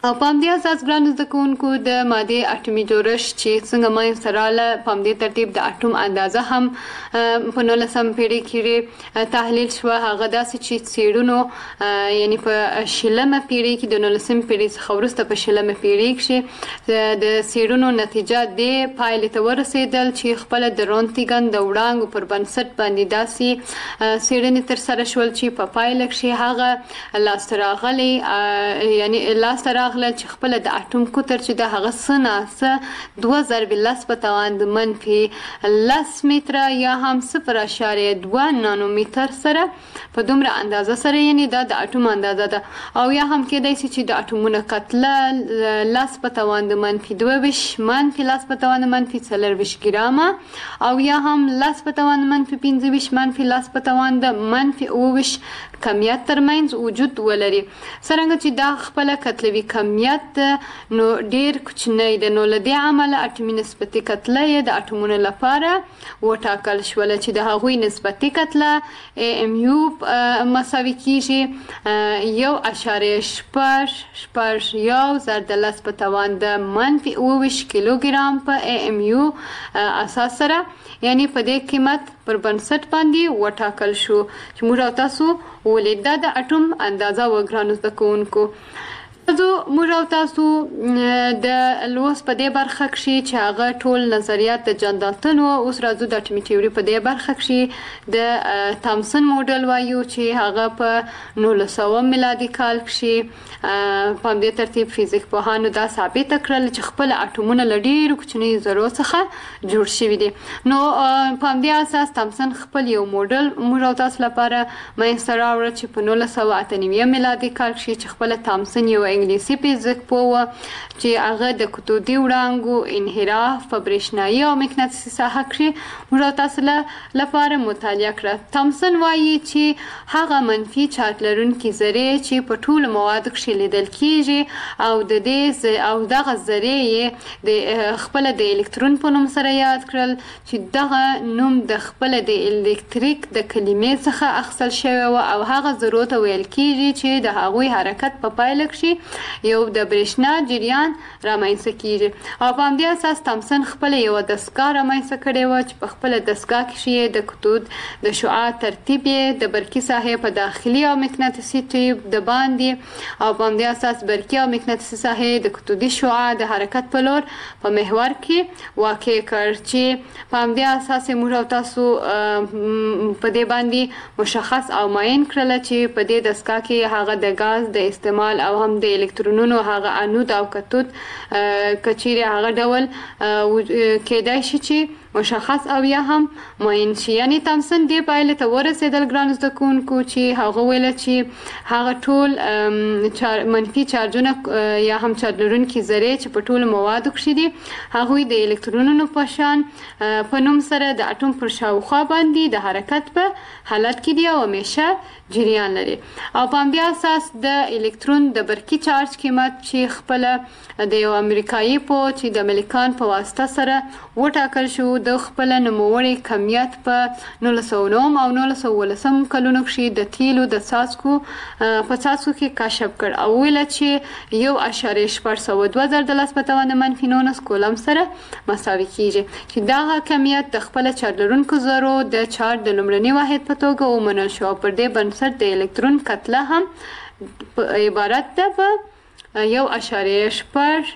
او په همدې اساس ګرانو زده کوونکو د مادې اټومي جوړښت چې څنګه منځته راغله په همدې ترتیب د اټوم اندازه هم په نولسمه پیړۍ کې تحلیل شوه. هغه داسې چې څېړنو یعنی په شلمه پیړۍ کې د نولسمې پیړۍ څخه وروسته په شلمه پیړۍ کې د څېړنو نتیجه دې پایلې ته ورسېدل چې خپله د رونټګن د وړانګو پر بنسټ باندې داسې څېړنې ترسره شول چې په پایله کې هغه لاسته راغلی یعنی لاسته راغلی چې خپل د اټوم قطر چې د هغه سناسه دوه ضرب لس په توان د منفي لس متره یا هم صفر اشاریه دوه نانومتر سره په دومره اندازه سره یعنی دا د اټوم اندازه ده. او یا هم کېدای شي چې د اټومونو کتله لس په توان د منفي دوه ویشت منفي لس په توان د منفي څلور ویشت ګرامه او یا هم لس په توان د منفي پنځه ویشت منفي لس په توان د منفي اوه ویشت کمیت ترمنځ وجود ولري. څرنګه چې دا خپل کتلوي کمیت نو ډیر کوچنی دی نو له دې امله اټومي نسبتي کتله یې د اټومونو لپاره وټاکل شوله چې د هغوی نسبتي کتله ای ام یو مساوي کیږي یو اشاریه شپږ شپږ یو ضرب د لس په توان د منفي اوه ویشت کیلوګرام په ای ام یو اساس سره یعنی په دې قیمت پر بنسټ باندې وټاکل شو چې موږ او تاسو ولید دا د اټوم اندازه وګرانو زده کوونکو. زه موږ او تاسو د لوست په دې برخه کې چې هغه ټول نظریات د جان دالټن او اوس راځو د اټومي تیوري په دې برخه کې د تامسن موډل وایو چې هغه په نولس سوه میلادي کال کې په همدې ترتیب فزیک پوهانو دا ثابته کړل چې خپل اټومونه له ډېرو کوچنیو ذرو څخه جوړ شوي دي. نو په همدې اساس تامسن خپل یو موډل موږ او تاسو لپاره منځته راوړه چې په نولس سوه اته نوي میلادي کال کې چې خپل تامسن یو انګلیسي فزیک پوه چې هغه د کتودي وړانګو انحراف په برېښنایي او مقناطیسي ساحه کې موږ تاسو لپاره مطالعه کړه. تامسن وایي چې هغه منفي چارج لرونکي ذرې چې په ټولو موادو کې لیدل کیږي او د دې او دغه ذرې د خپل د الکترون په نوم سره یاد کړل چې دغه نوم د خپل د الکتریک د کلمې څخه اخیستل شوی و او هغه ذرو ته ویل کیږي چې د هغوی حرکت په پایله کې یو د برېښنا جریان رامنځته کیږي. او په همدې اساس تامسن خپل یو دستګاه رامنځته کړې وه چې په خپله دستګاه کې د کتود د شعاع ترتیب یې د برقي ساحې په داخلي او مقناطیسي ټیوب د باندې او په همدې اساس برقي او مقناطیسي ساحې د کتودي شعاع د حرکت په لور په محور کې واقع کړ چې په همدې اساس یې موږ او تاسو په دې باندې مشخص او معین کړله چې په دې دستګاه کې هغه د ګاز د استعمال او هم د الکترونونو هغه انود او کتود کچیرې هغه ډول کېدای شي چې مشخص او یا هم معین شي. یعنی تامسن دې پایلې ته ورسېدل ګرانو زده کوونکو چې هغه ویله چې هغه ټول منفي چارجونه یا هم چارج لرونکي ذرې چې په ټولو موادو کې دي هغوی د الکترونونو په شان په نوم سره د اټوم پر شاوخوا باندې د حرکت په حالت کې دي او همیشه جریان لري. او په همدې اساس د الکترون د برقي چارج قیمت چې خپله د یو امریکایي پوه چې د ملیکان په واسطه سره وټاکل شو د خپل نوموړي کمیت په نولس سوه نهم او نولس سوه اوولسم کلونو کې د تیلو د څاڅکو په څاڅکو کې کشف کړ او ویله چې یو اشاریه شپږ سوه دوه ضرب د لس په توان منفي نولس کولم سره مساوي کیږي چې دغه کمیت د خپل چارج لرونکو ذرو د چارج د لومړني واحد په توګه ومنل شو. پر دې بنسټ د الکترون کتله هم عبارت ده په یو اشاریه شپږ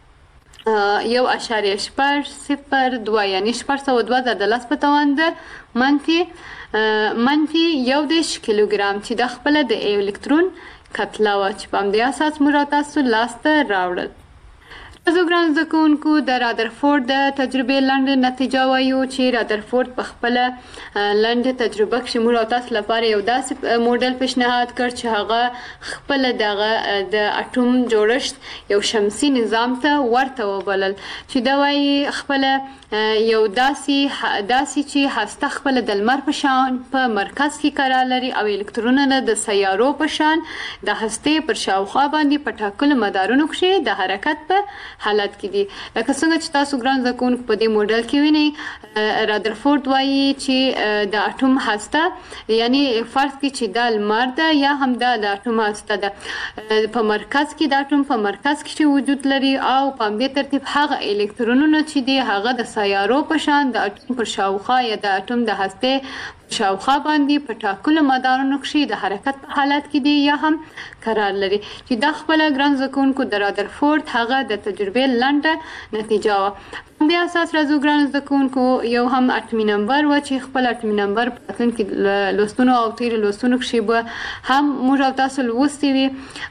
یو اشاریه شپږ صفر دوه یعنی شپږ سوه دوه ضرب د لس په توان د منفي منفي یو دېرش کیلوګرام چې د خپله د الکترون کتله وه چې په همدې اساس موږ تاسو لاسته راوړل. تاسو ګران زده کوونکو د رادرفورد د تجربې لنډه نتیجه وایو چې رادرفورد په خپله لنډه تجربه کې موږ تاسو لپاره یو داسې موډل پیشنهاد کړ چې هغه خپله دغه د اټوم جوړښت یو شمسي نظام ته ورته وبلل چې دا وایي خپله یو داسې داسې چې هسته خپله د لمر په شان په مرکز کې قرار لري او الکترونونه د سیارو په شان د هستې پر شاوخوا باندې په ټاکلو مدارونو کې د حرکت په حالت کې دي. لکه څنګه چې تاسو ګران زده کوونکو په دې موډل کې وینئ، رادرفورد وایي چې د اټوم هسته یعنی فرض کړئ چې دا لمر ده یا هم دا د اټوم هسته ده، په مرکز کې د اټوم په مرکز کې وجود لري او په همدې ترتیب هغه الکترونونه چې دي هغه د سیارو په شان د اټوم پر شاوخوا یا د اټوم د هسته شاوخوا باندې په ټاکلو مدارونو کې د حرکت په حالت کې دي یا هم قرار لري، چې دا خپل ګران زده کوونکو د رادرفورد هغه د تجربې لنډه نتیجه وه. بیا اساس راځو ګران زده کوونکو یو هم اټومي نمبر و چې خپل اټومي نمبر په راتلونکي لوستونو او تېرو لوستونو کې به هم موږ او تاسو لوستي وي.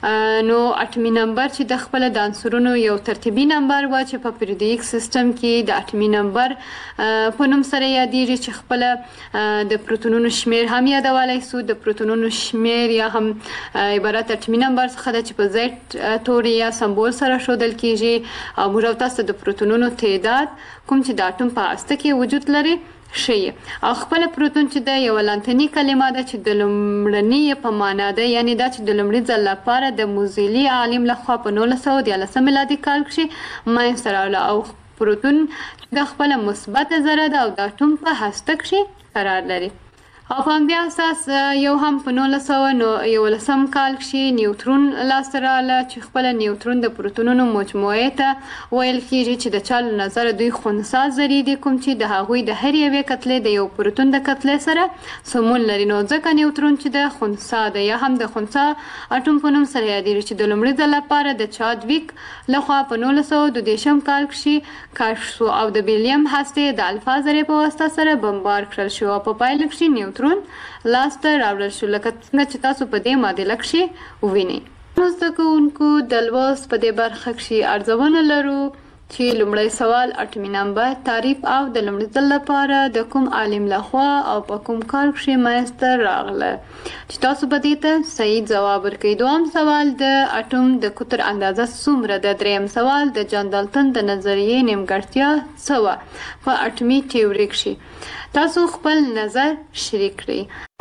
نو اټومي نمبر چې د خپل د عنصرونو یو ترتیبي نمبر و چې په پیریودیک سیستم کې د اټومي نمبر په نوم سره یادېږي، چې خپل د پروتونونو شمیر هم یادولی سو. د پروتونونو شمیر یا هم عبارت اټومي نمبر څخه ده چې په زیډ توري یا سمبول سره ښودل کیږي او موږ او تاسو د پروتونونو تعداد کوم چې د اټوم په هسته کې وجود لري ښیي. او خپل پروتون چې د یو لاتیني کلمه ده چې د لومړني په معنا ده، یعنی دا چې د لومړي ځل لپاره د موزیلي عالم لخوا په نولس سوه دیارلسم میلادي کال کې منځته راغله، او پروتون د خپل مثبت ذره ده او د اټوم په هسته کې قرار لري. او په همدې اساس یو هم په نولس سوه یولسم کال کې نیوترون لاسته راغله، چې خپل نیوترون د پروتونونو مجموعې ته ویل کېږي چې د چا له نظره دوی خنثی ذرې دي، کوم چې د هغوی د هر یوې کتلې د یو پروتون د کتلې سره سمون لري. نو ځکه نیوترون چې د خنثی ده یا هم د خنثی اټوم په نوم سره یادېږي، چې د لومړي ځل لپاره د چادویک لخوا په نولس سوه دوه دېرشم کال کې کشف شو او د بیریم هستې د الفا ذرې په واسطه سره بمبار کړل شو او په پایله کې نیوترون لاسته راوړل شو، لکه څنګه چې تاسو په دې معادله کې ووینئ. نو زده کوونکو د لوست په دې برخه کې ارزونه لرو چې لومړی سوال اټومي نمبر تعریف او د لومړي ځل لپاره د کوم عالم لخوا او په کوم کال کې منځته راغله، چې تاسو به دې ته صحیح ځواب ورکړئ. دویم سوال د اټوم د قطر اندازه څومره ده. دریم سوال د جان دالټن د نظریې نیمګړتیا څه وه په اټومي تیوري کې. تاسو خپل نظر شریک کړئ.